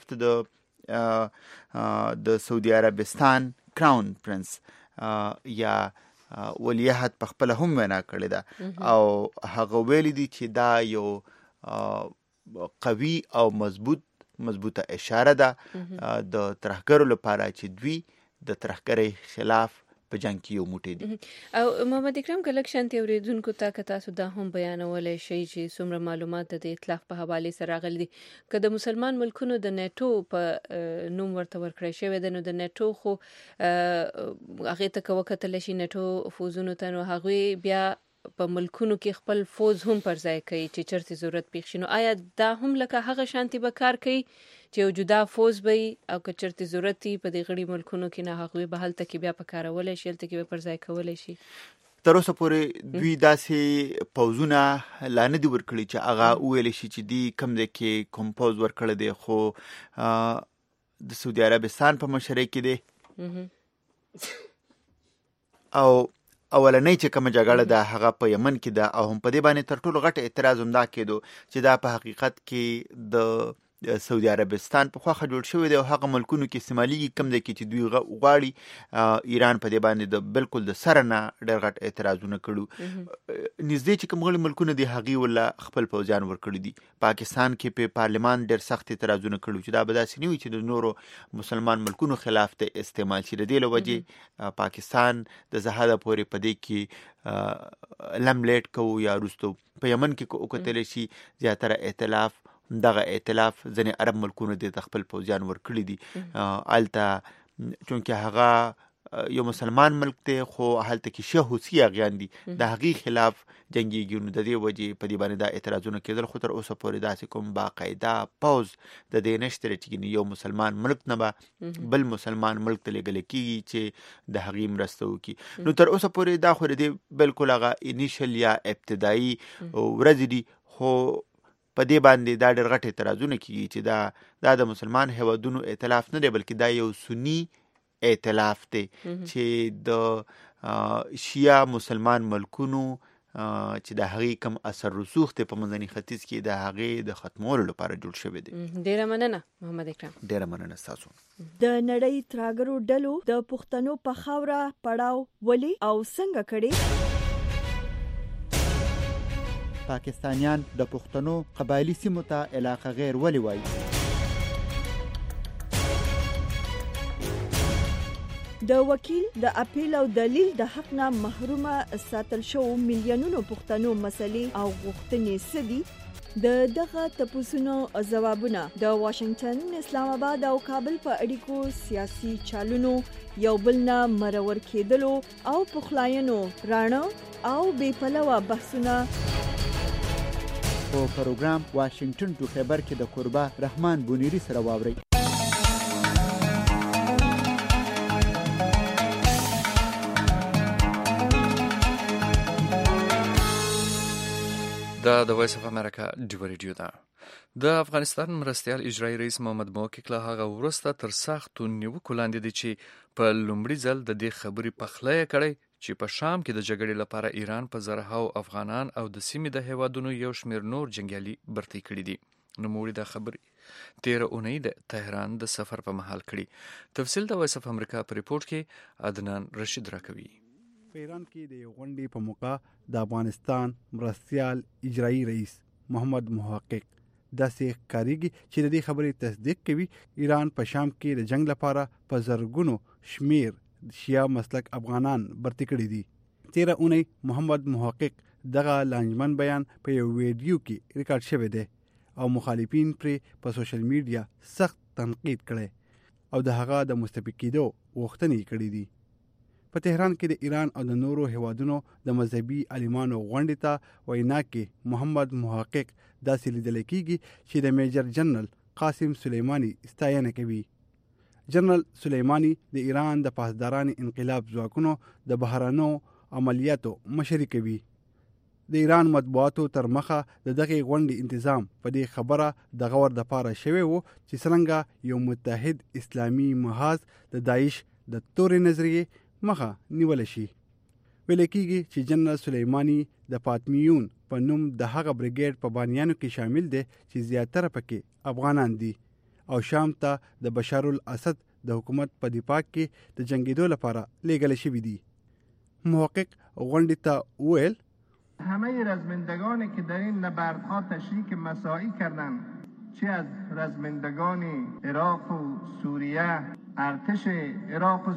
ته د سعودي عربستان کراون پرنس یا ولیعهد په خپل هم وینا کړې ده او هغه ویلي دي چې دا یو قوي او مضبوطه اشاره ده د ترهګرو لپاره چې دوی د ترهګرۍ خلاف په جنگ کې یو موټی دي. او محمد اکرام کلک شانتي اوریدونکو ته که تاسو دا هم بیانولای شئ چې څومره معلومات د ائتلاف په حواله سره راغلي دي. که د مسلمان ملکونو د نیټو په نوم ورته ورکړی شوی دی، نو د نیټو خو هغې ته وکتلی شي نیټو فوزونو ته، نو هغوی بیا په ملکونو کې خپل فوز هم پر ځای کوي چې چرته ضرورت پیښ شي. نو آیا دا هم لکه هغه شانتي به کار کوي چې یو جدا فوز به او که چرته ضرورت په دې غړي ملکونو کې نه هغوی به هلته کې بیا په کارولای شي، هلته کې به پر ځای کولی شي؟ تر اوسه پورې دوی داسې پوځونه لا نه دي ورکړي چې هغه وویلی شي چې دی کوم ځای کې کوم پوځ ورکړی دی، خو د سعودي عربستان په مشرۍ کې دی او اولنۍ چې کومه جګړه ده هغه په یمن کې ده، او هم په دې باندې تر ټولو غټ اعتراض هم دا کېدو چې دا په حقیقت کې د سعودي عربستان په خواخه جوړ شوی دی او هغه ملکونو کې استعمالي کم دی کې چې دوی غواړي ایران په دې باندې د بالکل د سره نه ډېر غټ اعتراضونه کړو. نږدې چې کوم غړي ملکونه دي هغې ولا خپل پوځیان ورکړي دي. پاکستان کې په پارلمان ډېر سخت اعتراضونه کړي چې دا به داسې نه وي چې د نورو مسلمان ملکونو خلاف ته استعمال شي. د دې له وجې پاکستان د زهاده پورې په دې کې لم لیټ کوو یا وروستو په یمن کې وکتلی شي زیاتره ائتلاف ځینې عرب ملکونو د خپل پوځیان ورکړي دي. هلته چونکې هغه یو مسلمان ملک دی خو هلته کې شیعه حوثي اغیان دي د هغې خلاف جنګیږي. نو د دې وجې په دې باندې دا اعتراضونه کېدل خو تر اوسه پورې داسې کوم باقاعده پوځ د دې نشته چې یو مسلمان ملک نه به بل مسلمان ملک ته لېږلی کېږي چې د هغې مرسته وکړي. نو تر اوسه پورې دا خو د دې بالکل هغه انیشل یا ابتدایي ورځې دي خو په دې باندې دا ډېر غټ اعتراضونه کېږي چې دا د مسلمان هیوادونو ائتلاف نه دی بلکې دا یو سني ائتلاف دی چې د شیعه مسلمان ملکونو چې د هغې کم اثر رسوخ دی په منځني ختیځ کې د هغې د ختمولو لپاره جوړ شوی دی. ډېره مننه محمد اکرم. ډېره مننه ستاسو. د نړۍ ترهګرو ډلو د پښتنو په خاوره پړاو ولې او څنګه کړي؟ پاکستانیان د پښتنو قبایلی سیمو ته علاقه غیر ولې وایي؟ د وکیل د اپیل او دلیل د حق نه محرومه ساتل شو میلیونونو پښتنو مسلې او غوښتنې سدي. د دغه تپوسونو جوابونه د واشنگټن، اسلام آباد او کابل په اړیکو سیاسي چالونو یو بل نه مرور کېدلو او پخلاینو رانه او بې پلوه بحثونه په پروګرام واشنگټن ټو خیبر کې د قربا رحمان بونیری سره واورئ. دا د وایس اف امریکا ډیو ریډیو ده. د افغانستان مرستیال اجرایي رئیس محمد محقق له هغه وروسته تر سختو نیوکو لاندې دی چې په لومړي ځل د دې خبرې پخلی کړی چې په شام کې د جګړې لپاره ایران په زرهاو افغانان او د سیمې د هیوادونو یو شمېر نور جنګیالي برتۍ کړي دي. نوموړي دا خبرې 13 اونۍ د تهران د سفر په مهال کړي. تفصیل د وایس اف امریکا په ریپورت کې عدنان رشید راکوي. په ایران کې د یو غونډې په موقع د افغانستان مرستیال اجرایي رئیس محمد محقق داسې ښکارېږي چې د دې خبرې تصدیق کوي ایران په شام کې د جنگ لپاره په زرګونو شمیر شیعه مسلک افغانان برتۍ کړي دي. 13 اونۍ محمد محقق دغه لانجمن بیان په یو ویډیو کې ریکارډ شوی دی او مخالفین پرې په سوشل میډیا سخت تنقید کړي او د هغه د مستفید کېدو غوښتنې کړي دي. په تهران کې د ایران او د نورو هیوادونو د مذهبي عالمانو غونډې ته وینا کې محمد محقق داسې لیدل کېږي چې د میجر جنرال قاسم سلیمانی ستاینه کوي. جنرال سلیمانی د ایران د پاسداران انقلاب ځواکونو د بهرانو عملیاتو مشري کوي. د ایران مطبوعاتو تر مخه د دغه غونډې تنظیم په دې خبره د غور د پاره شوی وو چې څنګه یو متحد اسلامي محاذ د داعش د تورې نظریه مخه نیول شي. ویل کېږي چې جنرال سلیمانی د فاطمیون په نوم د هغه بریګیډ په بانیانو کې شامل دي چې زیاتره پکې افغانان دي او شام ته د بشار الاسد د حکومت په دفاع کې د جنگیدو لپاره لیږل شوی دي. محقق غونډې ته ویل همه رزمندگانی که در این نبردها تشریک مساعی کردند چه از رزمندگان عراق و سوریه ارتش عراق و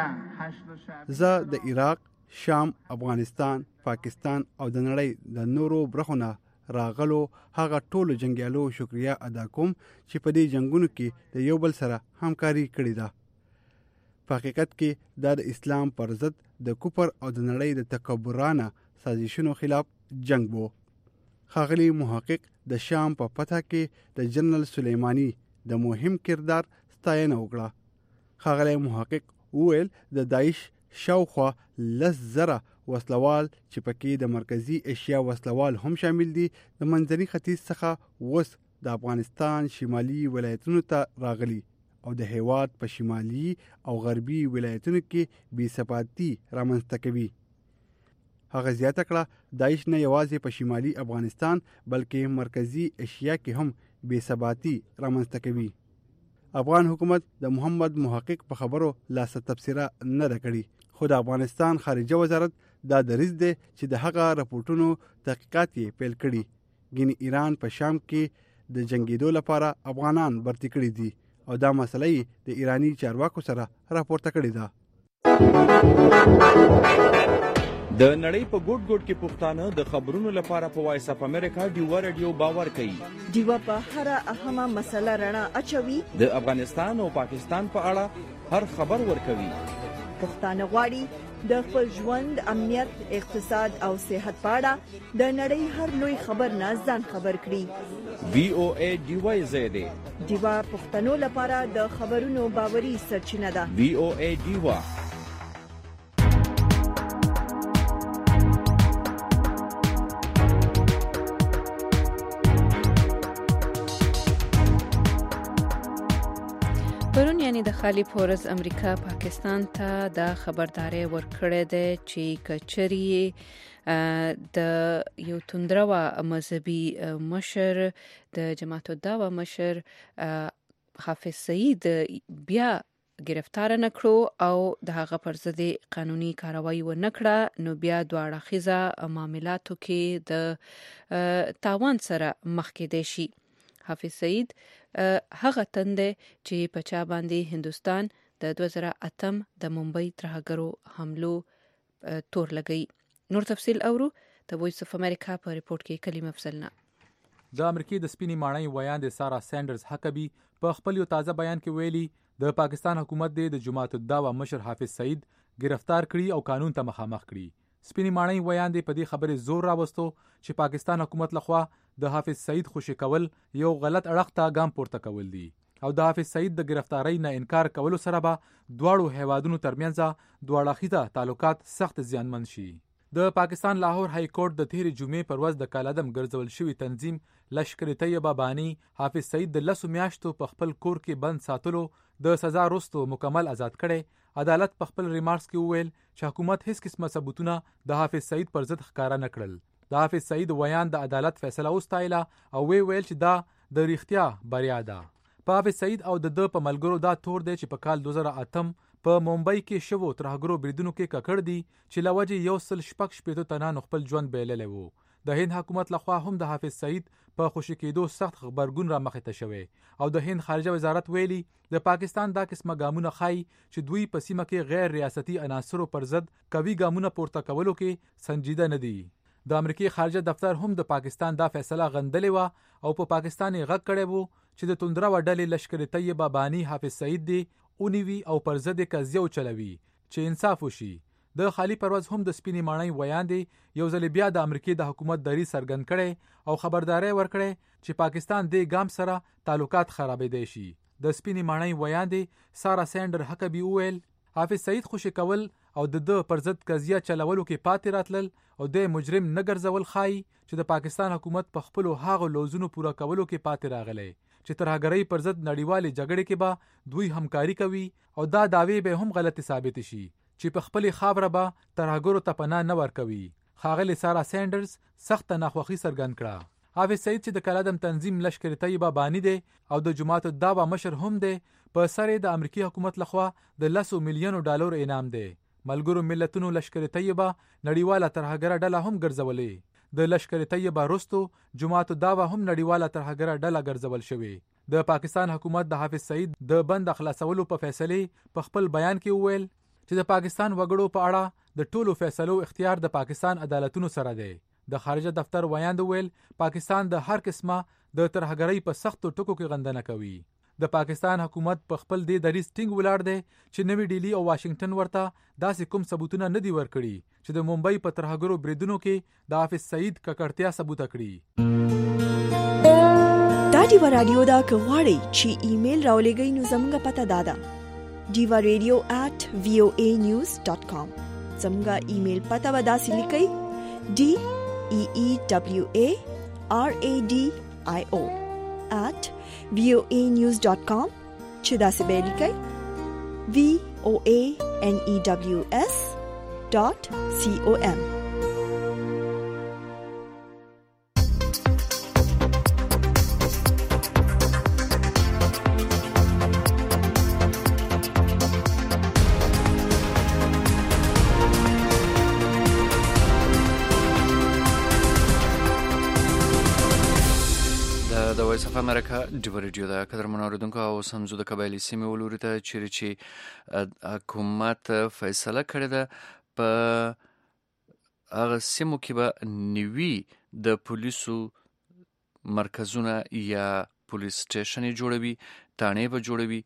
سوریه زه د عراق، شام، افغانستان، پاکستان او د نړۍ د نورو برخونه راغلو هغه ټولو جنگیالو شکریا ادا کوم چې په دې جنگونو کې د یو بل سره همکاري کړې ده. په حقیقت کې دا د اسلام پر ضد د کفر او د نړۍ د تکبرانه سازشونو خلاف جنگ وو. ښاغلي محقق د شام په فتح کې د جنرال سلیمانی د مهم کردار ستاینه وکړه. ښاغلی محقق وویل د داعش شاوخوا 10,000 وسلوال چې پکې د مرکزی ایشیا وسلوال هم شامل دي د منځني ختیځ څخه وس د افغانستان شمالي ولایتونو ته راغلي او د هیواد په شمالي او غربي ولایتونو کې بې ثباتي رامنځته کوي. هغه زیاته کړه داعش نه یوازې په شمالي افغانستان بلکې مرکزی ایشیا کې هم بې ثباتي رامنځته کوي. افغان حکومت د محمد محقق په خبرو لاسه تبصره نه ده کړې، خو د افغانستان خارجه وزارت دا دریځ دی چې د هغه راپورټونو تحقیقات یې پیل کړي. ګینې ایران په شام کې د جنگیدو لپاره افغانان برتي کړي دي او دا مسله یې د ایرانی چارواکو سره راپورته کړې ده. د نړۍ په ګوټ ګوټ کې پښتانه د خبرونو لپاره په وایس اف امریکا ډیوا رادیو باور کوي. ډیوا په هر اهمه مسله رڼا اچوي. د افغانستان او پاکستان په اړه هر خبر ورکوي. پښتانه غواړي د خپل ژوند، امنیت، اقتصاد او صحت په اړه د نړۍ هر لوی خبر نه ځان خبر کړي. VOA ډیوا زیاده ډیوا پښتنو لپاره د خبرونو باوري سرچینه ده. VOA ډیوا پرون یعنی د خالی پورز امریکا پاکستان ته د خبرداري ورکړې ده چې کچري د یو توندروا مذهبي مشر د جماعت الدعوه مشر حافظ سعید بیا گرفتار نکړو او د هغه پر ضد قانوني کاروایی و نکړه، نو بیا دواړه خزه معاملاتو کې د تاوان سره مخ کېدای شي. حافظ سعید هغه تنده چې په چا باندې هندستان د 2008 د ممبئی ترهګرو حملو تور لګی. نور تفصیل اورو د وایس اف امریکا په ریپورت کې کلمه افضلنا. د امریکای د سپینی ماڼۍ ویاند سارا سینډرز حکبی په خپل یو تازه بیان کې ویلي د پاکستان حکومت د جماعت الدعوه مشر حافظ سعید گرفتار کړي او قانون ته مخامخ کړي. سپینی ماڼۍ ویاند په دې خبره زور راوستو چې پاکستان حکومت لخوا د حافظ سعید خوشی کول یو غلط اړخ ته ګام پورته کول دي او د حافظ سعید د گرفتاری نه انکار کولو سره به دواړو هیوادونو ترمنځ دواړه خیزه تعلقات سخت زیانمن شي. د پاکستان لاهور های کورټ د تیر جمعې پر ورځ د کالعدم ګرځول شوی تنظیم لشکر طیبه بانی حافظ سعید د 10 میاشتو په خپل کور کې بند ساتلو د سزا وروسته مکمل آزاد کړي. عدالت په خپل ریمارکس کې وویل چې حکومت هیڅ قسمه ثبوتونه د حافظ سعید پر ضد ښکارا نه کړل. د حافظ سعید ویان د عدالت فیصله وستایله او ویل چې دا د ریښتیا بریا ده. په حافظ سعید او د په ملګرو دا تور دی چې په کال 2008 په ممبئی کې شوو ترهګرو بریدونو کې ککړ دي چې لوجه یو سل شپږ شپېتو تنانو خپل ژوند بیللی وو. د هند حکومت لخوا هم د حافظ سعید په خوشی کېدو سخت خبرګون را مخې ته شوی او د هند خارجه وزارت ویلي د پاکستان دا قسمه ګامونه خای چې دوی په سیمه کې غیر ریاستي عناصرو پر ضد قوي ګامونه پورته کولو کې سنجیده نه دي. د امریکای خارجه دفتر هم د پاکستان دا فیصله غندلې و او په پاکستان یې غږ کړی وو چې د توندره وډلې لشکر طیبه بانی حافظ سعید دی اونیوي او پر ضد قضیه چلوي چې انصاف وشي. د خالی پرواز هم د سپینی ماڼۍ ویاندې یو ځل بیا د امریکای د حکومت دری سرګند کړي او خبرداري ورکړي چې پاکستان د ګام سره تعلقات خرابېدای شي. د سپینی ماڼۍ ویاندې سارا سینډر حکبی ویل حافظ سعید خوشی کول او د پر ضد قضیه چلولو کې پاتې راتلل او د مجرم نه ګرځول خای چې د پاکستان حکومت په خپل هغه لوزونو پوره کولو کې پاتې راغلی چې ترهګرۍ پر ضد نړیوالې جګړې کې به دوی همکاري کوي او دا داوی به هم غلط ثابت شي چې په خپل خاوره به ترهګرو ته پناه نه ورکوي. ښاغلي سارا سینډرز سخت ناخوښي څرګند کړه. حافظ سعید چې د کالعدم تنظیم لشکر طیبه بانی دی او د جماعت الدعوه مشر هم دی په سر د امریکای حکومت لخوا د $10 میلیون انعام دی. ملګرو ملتونو لشکر طیبه نړیواله ترهګره ډله هم ګرځولې. د لشکر طیبه وروسته جماعت الدعوه هم نړیواله ترهګره ډله ګرځول شوې. د پاکستان حکومت د حافظ سعید د بند خلاصولو په فیصله په خپل بیان کې وویل چې د پاکستان وګړو په اړه د ټولو فیصلو اختیار د پاکستان عدالتونو سره دی. د خارجه دفتر ویاند ویل پاکستان د هر قسمه د ترهګرۍ په سختو ټکو کې غندنه کوي. د پاکستان حکومت په خپل د دریځ ټینګ ولاړ دی چې نوې ډیلی او واشنگټن ورته داسې کوم ثبوتونه نه دی ورکړي چې د ممبئی په ترهګرو بریدونو کې د حافظ سعید ککړتیا ثبوت کړي. دا دیوا رادیو دا کغواړي چې ایمیل راولېږئ نو زموږه پته دادا diva.radio@voanews.com زموږه ایمیل پته وداسې لیکئ DEEWARADIO@voanews.com چې داسې به لیکئ VOANEWS.com. وایس اف امریکا ډیو ریډیو دا قدر منوردونکو او سمزو د قبایلی سیمې ولوري ته چې حکومت فیصله کړې ده په هغه سیمو کې به نیوي د پولیسو مرکزونه یا پولیس سټیشن جوړوي، تانې به جوړوي.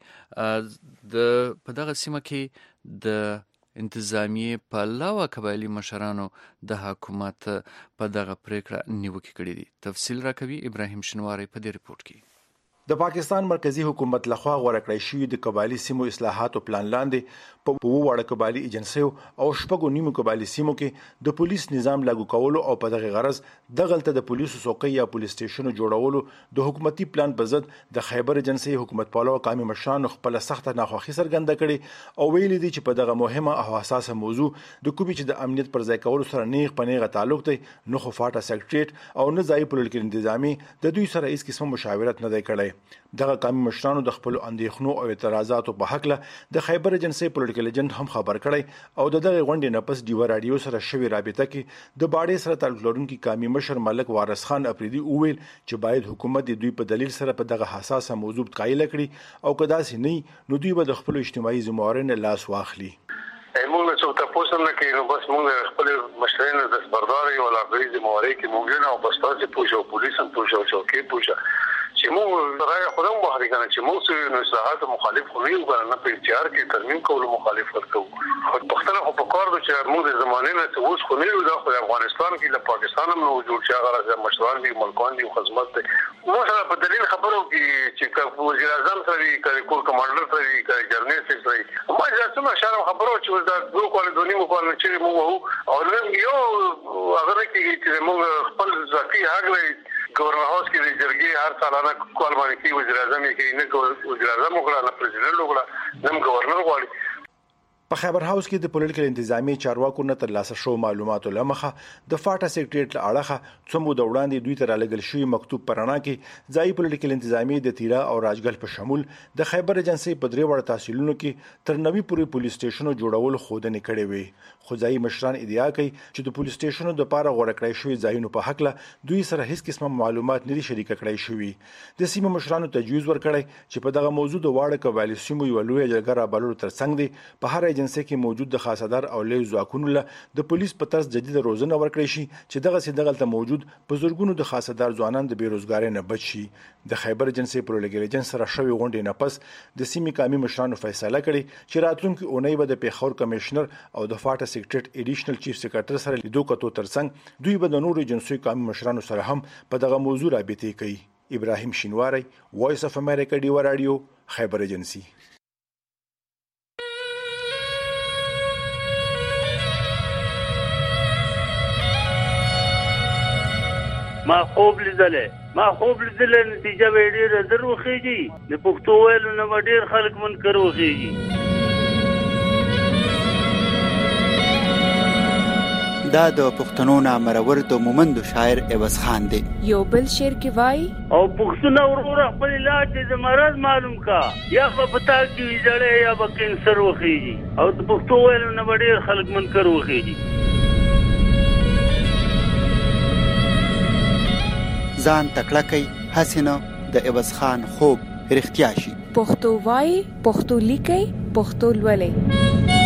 په دغه سیمه کې د انتظامیه په علاوه قبایلی مشرانو د حکومت په دغه پریکړه نیوکه کړې دي. تفصیل راکوي ابراهیم شنواری په دې ریپورت کې. د پاکستان مرکزی حکومت لخوا غوړه کړی شوی د قبایلی سیمو اصلاحاتو پلان لاندې په وړه قبایلی ایجنسیو او شپږو نیمو قبایلی سیمو کې د پولیس نظام لاګو کولو او په دغه غرض دغلته د پولیسو څوکۍ یا پولیس سټیشنو جوړولو د حکومتي پلان په ضد د خیبر ایجنسی حکومت پالو قومي مشرانو خپل سخت ناخوښي څرګنده کړي او ویلي دي چې په دغه مهمه او حساسه موضوع د کومي چې د امنیت پر ځای کولو سره نیغ پنیغه تعلق دی، نه خو فاټا سیکریټریټ او نه ځای پولیټیکل انتظامی د دوی سره هیڅ قسم مشاورت نه دی کړی. دغه قومي مشرانو د خپل اندېښنو او اعتراضاتو په حق له د خیبر ایجنسی پولیټیکل ایجنټ هم خبر کړی او دغه غونډې نه پس ډیو رادیو سره شوی رابطه کې د باډې سره تعلق لرونکي قومي مشر ملک وارث خان افریدي وویل چې باید حکومت د دوی په دلیل سره په دغه حساسه موضوع قایل کړي او کدا سي نه نو دوی به د خپل اجتماعي ذمہوارۍ لاس واخلي. موږ څه تاسو نه کوي نو بس موږ خپل مشرانو د خبرداري او لاغري ذمہوارۍ کې موږ نه او بس تاسو پوښو پولیس هم پوښو چوکي پوښو چې موږ راي خودم بهر کنه چې موږ نو اصلاحات مخالف خو نه یو کنه په اختیار کې ترمیم کول مخالف ورکو. خو پښتنه خو په کار د چې موږ د زمانه نه اوس خو نه یو د افغانستان کې د پاکستان هم موجود چې هغه مشران دي ملکان دي خدمت دي موږ سره په دلیل خبرو کې چې وزیر اعظم سره کور کمانډر سره جرنیل سره ما ځکه شرم خبرو چې دا دوه کال دونی مو کول چې موږ او نن یو هغه کې موږ خپل ذاتی حق لري. گورنر هاوس کې د جرګې هر سالانه کول باندې کې وزیر اعظم کې نه وزیر اعظم وکړه نه پرزیدنت وکړه نه گورنر غواړي. په خیبر هاوس کې د پولیټیکل انتظامی چارواکو نه ترلاسه شو معلوماتو لمخه د فاټا سیکریټریټ له اړخه څومره د وړاندې دوی ته رالګل شوی مکتوب پرانا کې ځای پولیټیکل انتظامی د تیرا او راجګل په شمول د خیبر ایجنسی په درې وړ تحصیلونو کې تر 90 پورې پولیس سټیشنو جوړول خودنه کړې وي. خو ځای مشران ادعا کوي چې د پولیس سټیشنو د پاره غوړه کړی شوی ځایونو په حق له دوی سره هیڅ قسمه معلومات نه دي شریک کړی شوی. د سیمه مشرانو تجویز ورکړی چې په دغه موضوع د واړه قبایلی سیمو یو لوی جرګه را بللو ترڅنګ دی په هر ایجنسی کې موجود د خاصدار او لوی ځواکونو له د پولیس په طرز جدید روزنه ورکړی شي چې دغه سیدغلته موجود په زورګونو د خاصدار ځوانان د بیروزګاری نه بچ شي. د خیبر ایجنسی پولیټیکل ایجنټ سره شوی غونډې نه پس د سیمې قومي مشرانو فیصله کړې چې راتلونکي اونۍ به د پیښور کمشنر او د فاټا سیکریټریټ ایډیشنل چیف سیکریټری سره لیدو کتو ترڅنګ دوی به د نورو ایجنسیو قومي مشرانو سره هم په دغه موضوع رابطه کوي. ابراهیم شینواری وایس اف امریکا ډیو رادیو خیبر ایجنسی. ما خوب لیدلې نتیجه به ډېره در وخیږي د پښتو ویلو نه ډېر خلک منکر وخیږي. دا د پښتنو نامرور د مومند شاعر عوض خان دی. یو بل شعر کې وای او پښتون ورور خپل علاج د مرض معلوم کا یا په پتا کې ویځړې یا په کینسر وخیږي او د پښتو ویلو نه ډېر خلک منکر وخیږي. ځان تکړه کوي حسینه د عوض خان خوب رښتیا شي. پښتو وای پښتو لیکي پښتو لولي.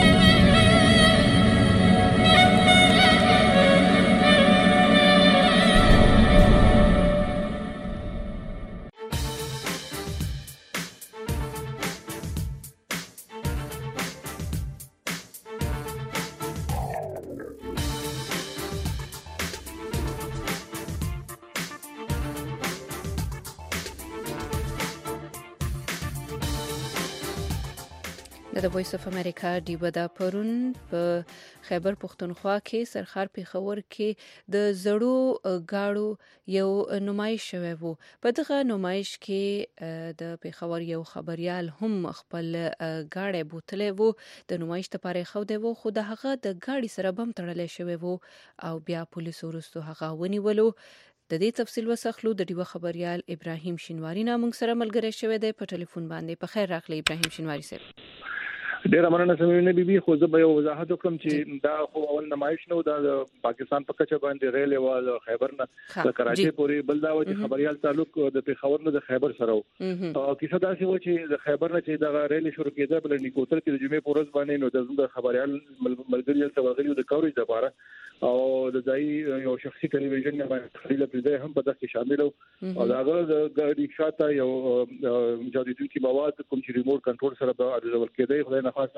د وایس اف امریکا ډیو دا پرون په خیبر پښتونخوا کې سرخار پیښور کې د زړو گاړو یو نمایش شوی وو. په دغه نمایش کې د پیښور یو خبريال هم خپل گاړې بوتلې وو د نمایش لپاره خو دی وو خو د هغه د گاړي سره بم تړلې شوی وو او بیا پولیسو ورستو هغه ونیولو. د دې تفصیل وسخلو د ډیو خبريال ابراهیم شینواری نامنګ سره ملګری شوی دی په ټلیفون باندې. په خیر راغلی ابراهیم شینواری صاحب. ډیر مننه سمونه بیبي خو زه به یو وضاحت وکړم چې دا خو اول نمایش نو د پاکستان په کچه باندې ریل او خیبر نه د کراچي پورې بل دا و چې خبريال تعلق د پیښور نه د خیبر سره او کیسه دا چې و چې د خیبر نه چې د ریل شروع کېده بل نیکوتل کې د جمعې پورز باندې نو د خبريال ملګری ته ورغلي د کورج لپاره او د ځای یو شخصي ټلویزیون نه باندې خلیل پرده هم په دغه شامل او داغه د ګاډي شاته یو جادیدونکي مواد کوم چې ریموټ کنټرول سره د ارزول کېدای خو نه خاصه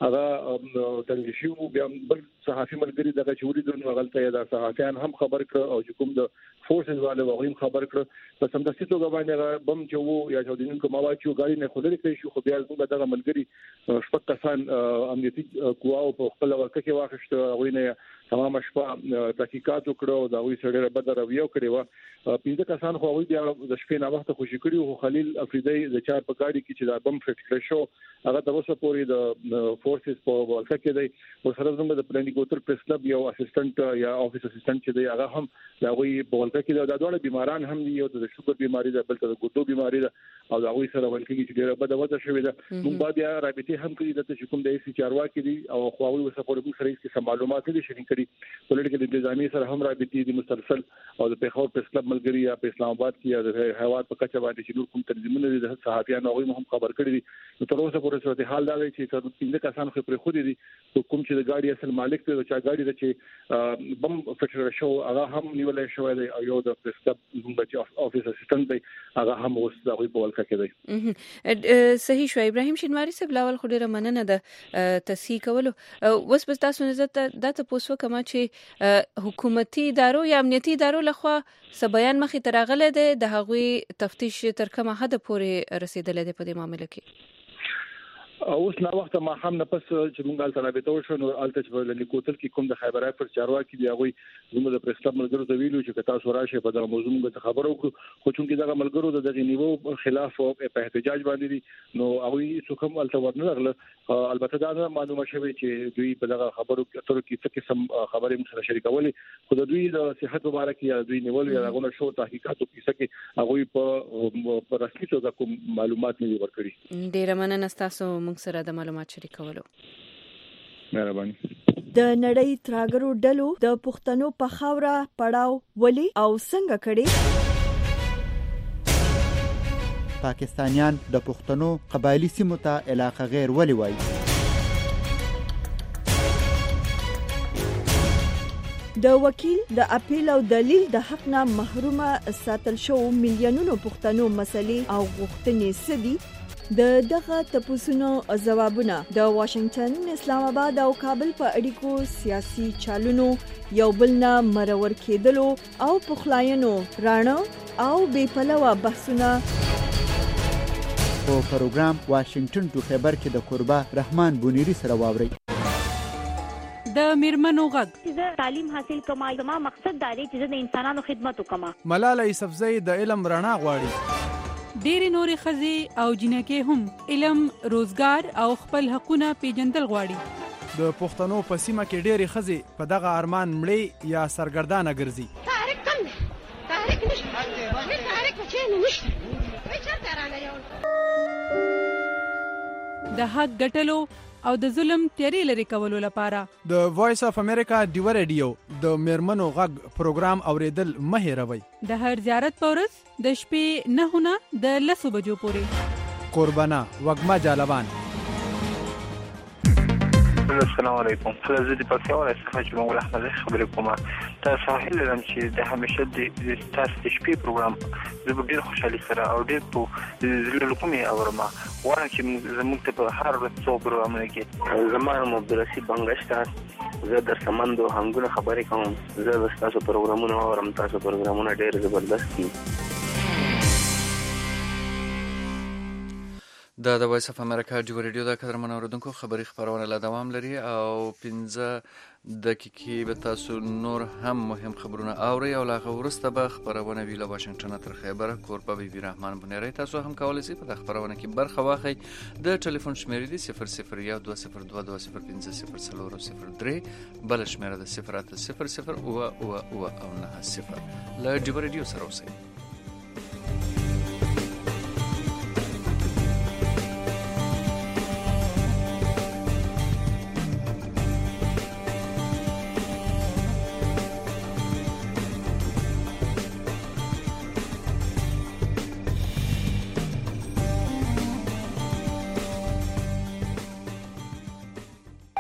هغه تلویزیون بیا بل صحافي ملګری دغه چوري د غلطه یا د صحافیان هم خبر کړ او کوم د فورسز والے وغویم خبر کړ په سمدستي توګه باندې بم چې وو یا جادیدونکو مواد چې ګاډي نه خلل کړی شو خو بیا دغه ملګری شپږ کسان امنیتي قواو په خپل ورکه کې واخښت غوینه تمام شپه تحقیقات وکړو دا وی سره بدر رویو کړی و پنځه کسان خو وی بیا د شپې نه وخت خوشی کړی او خلیل افریدی د چار په ګاډي کې چې دا بم فټ کړی شو هغه د وسه پوری د فورسز په ورکه کې دی او سره زموږ د پلانینګ کوتر پریس کلب یو اسسټنټ یا افیس اسسټنټ چې دی هغه هم دا وی په ورکه کې دا ډول بیماران هم دی یو د شوګر بیماری ده بل د ګوتو بیماری ده او دا وی سره ولکه چې ډیره بده وځه شوې ده موږ بیا رابطه هم کړی د چې کوم د سی چاروا کې دي او خو وی وسه پوری سره هیڅ معلومات نه شریک کړي پولیټیکل انتظامی سره هم رابطه دي مسلسل او د پیښور پریس کلب ملګری یا په اسلام آباد کې د هواد په کچه باندې چې نور کوم تنظیمونه دي د صحافیانو هغه هم خبر کړی دي تر اوسه پورې صورت حال دا دی چې تر پنځه کسان خو پر خو دي کوم چې د ګاډي اصل مالک ته چې ګاډي د چې بم فټر شو هغه هم نیولای شو دی او یو د پریس کلب د افیس اسسټنټ دی هغه هم اوس د غوي په ولکه کې دی صحیح شو ابراهیم شینواری صاحب لاول خو ډیره مننه ده تصحیح کولو وس بس تاسو نه د تاسو کما چې حکومتي ادارو یا امنیتي ادارو لخوا سبيان مخې ترغله ده د هغوی تفتیش تر کومه حد پورې رسیدلې ده په دې معاملې کې اوس نو وخت ما هم نه پس چې مونږ الته رابطه وشو نو الته چې ولني کوتل کې کوم د خیبر افر چاروا کې دی هغه زموږ د پریس کلب ملګرو ته ویلو چې تاسو راشه په دغه موضوع موږ خبرو وکړو خو چې دغه ملګرو د دغه نیوو خلاف په احتجاج باندې دي نو هغه څوک هم الته ورنه غله البته دا معلومه شوه چې دوی په دغه خبرو کې څه قسم خبرې موږ سره شریکولې خو د دوی د صحت مبارک یا دوی نیول یا هغه شو تحقیقاتو کې څه هغه په رسمي توګه کوم معلومات نه ورکړي ډیر مننه تاسو سره د معلومات شریکولو مهرباني د نړۍ تراګرو ډلو د پښتنو په خاوره پړاو ولي او څنګه کړي پاکستانیان د پښتنو قبایلی سیمو ته علاقه غیر ولي وایي د وکیل د اپیل او دلیل د حق نه محرومه ساتل شو میلیونونو پښتنو مسلې او غوښتنې سدي دغه تپوسونو ځوابونه د واشنگټن، اسلام آباد او کابل په اړیکو سیاسي چالونو یو بل نه مرور کېدلو او پخلاینو رانه او بې پلوه بحثونه په پروګرام واشنگټن ټو خیبر کې د قربا رحمان بونیری سره واوري د میرمنو غږ زه تعلیم حاصل کوم زما مقصد دا دی چې د انسانانو خدمت وکم. ملاله یوسفزۍ د علم رڼا غواړي. ډېری نورې ښځې او جنکې هم علم، روزګار او خپل حقونه پیژندل غواړي. د پښتنو په سیمه کې ډېری ښځې په دغه ارمان مړې یا سرګردانه ګرځي. تحریک کم دی، تحریک نشته، تحریک په چینه نشته، چېرته رانه یو د حق ګټلو او د ظلم تیارې لرې کولو لپاره د وایس اف امریکا ډیو ریډیو د میرمنو غږ پروګرام اوریدل مه هېروئ. د هر زیارت په ورځ د شپې 9 نه د 10 بجو پورې. قربانه وږمه جالبان. السلام علیکم. زه د پښتو څخه چې موږ احمد خبرې کوم. تاسو هیله لرم چې د همیشه د تاسو د شپې پروګرام زه ډېر خوشحالي سره او ډېر په زړه کومې اورم. وایم چې زموږ ته په هر ورځ څو پروګرامونه کې زما نوم عبدالرشید بنګشته، زه در سمندو هنګونه خبرې کوم. زه تاسو پروګرامونه اورم. تاسو پروګرامونه ډېر زبردست دي. د وایس اف امریکا ډیو ریډیو د قدرمن اوردونکو خبری خبرونه لا دوام لري او 15 دقیقې به تاسو نور هم مهم خبرونه اوري او لا غوړسته به خبرونه ویله واشنگټن تر خیبر کوربه بي رحمان بنيري. تاسو هم کولای شئ په خبرونه کې برخه واخلئ. د ټلیفون شمیره دی 001202205003 بل شمیره د 08000 او 90 له ډیو ریډیو سره اوسئ.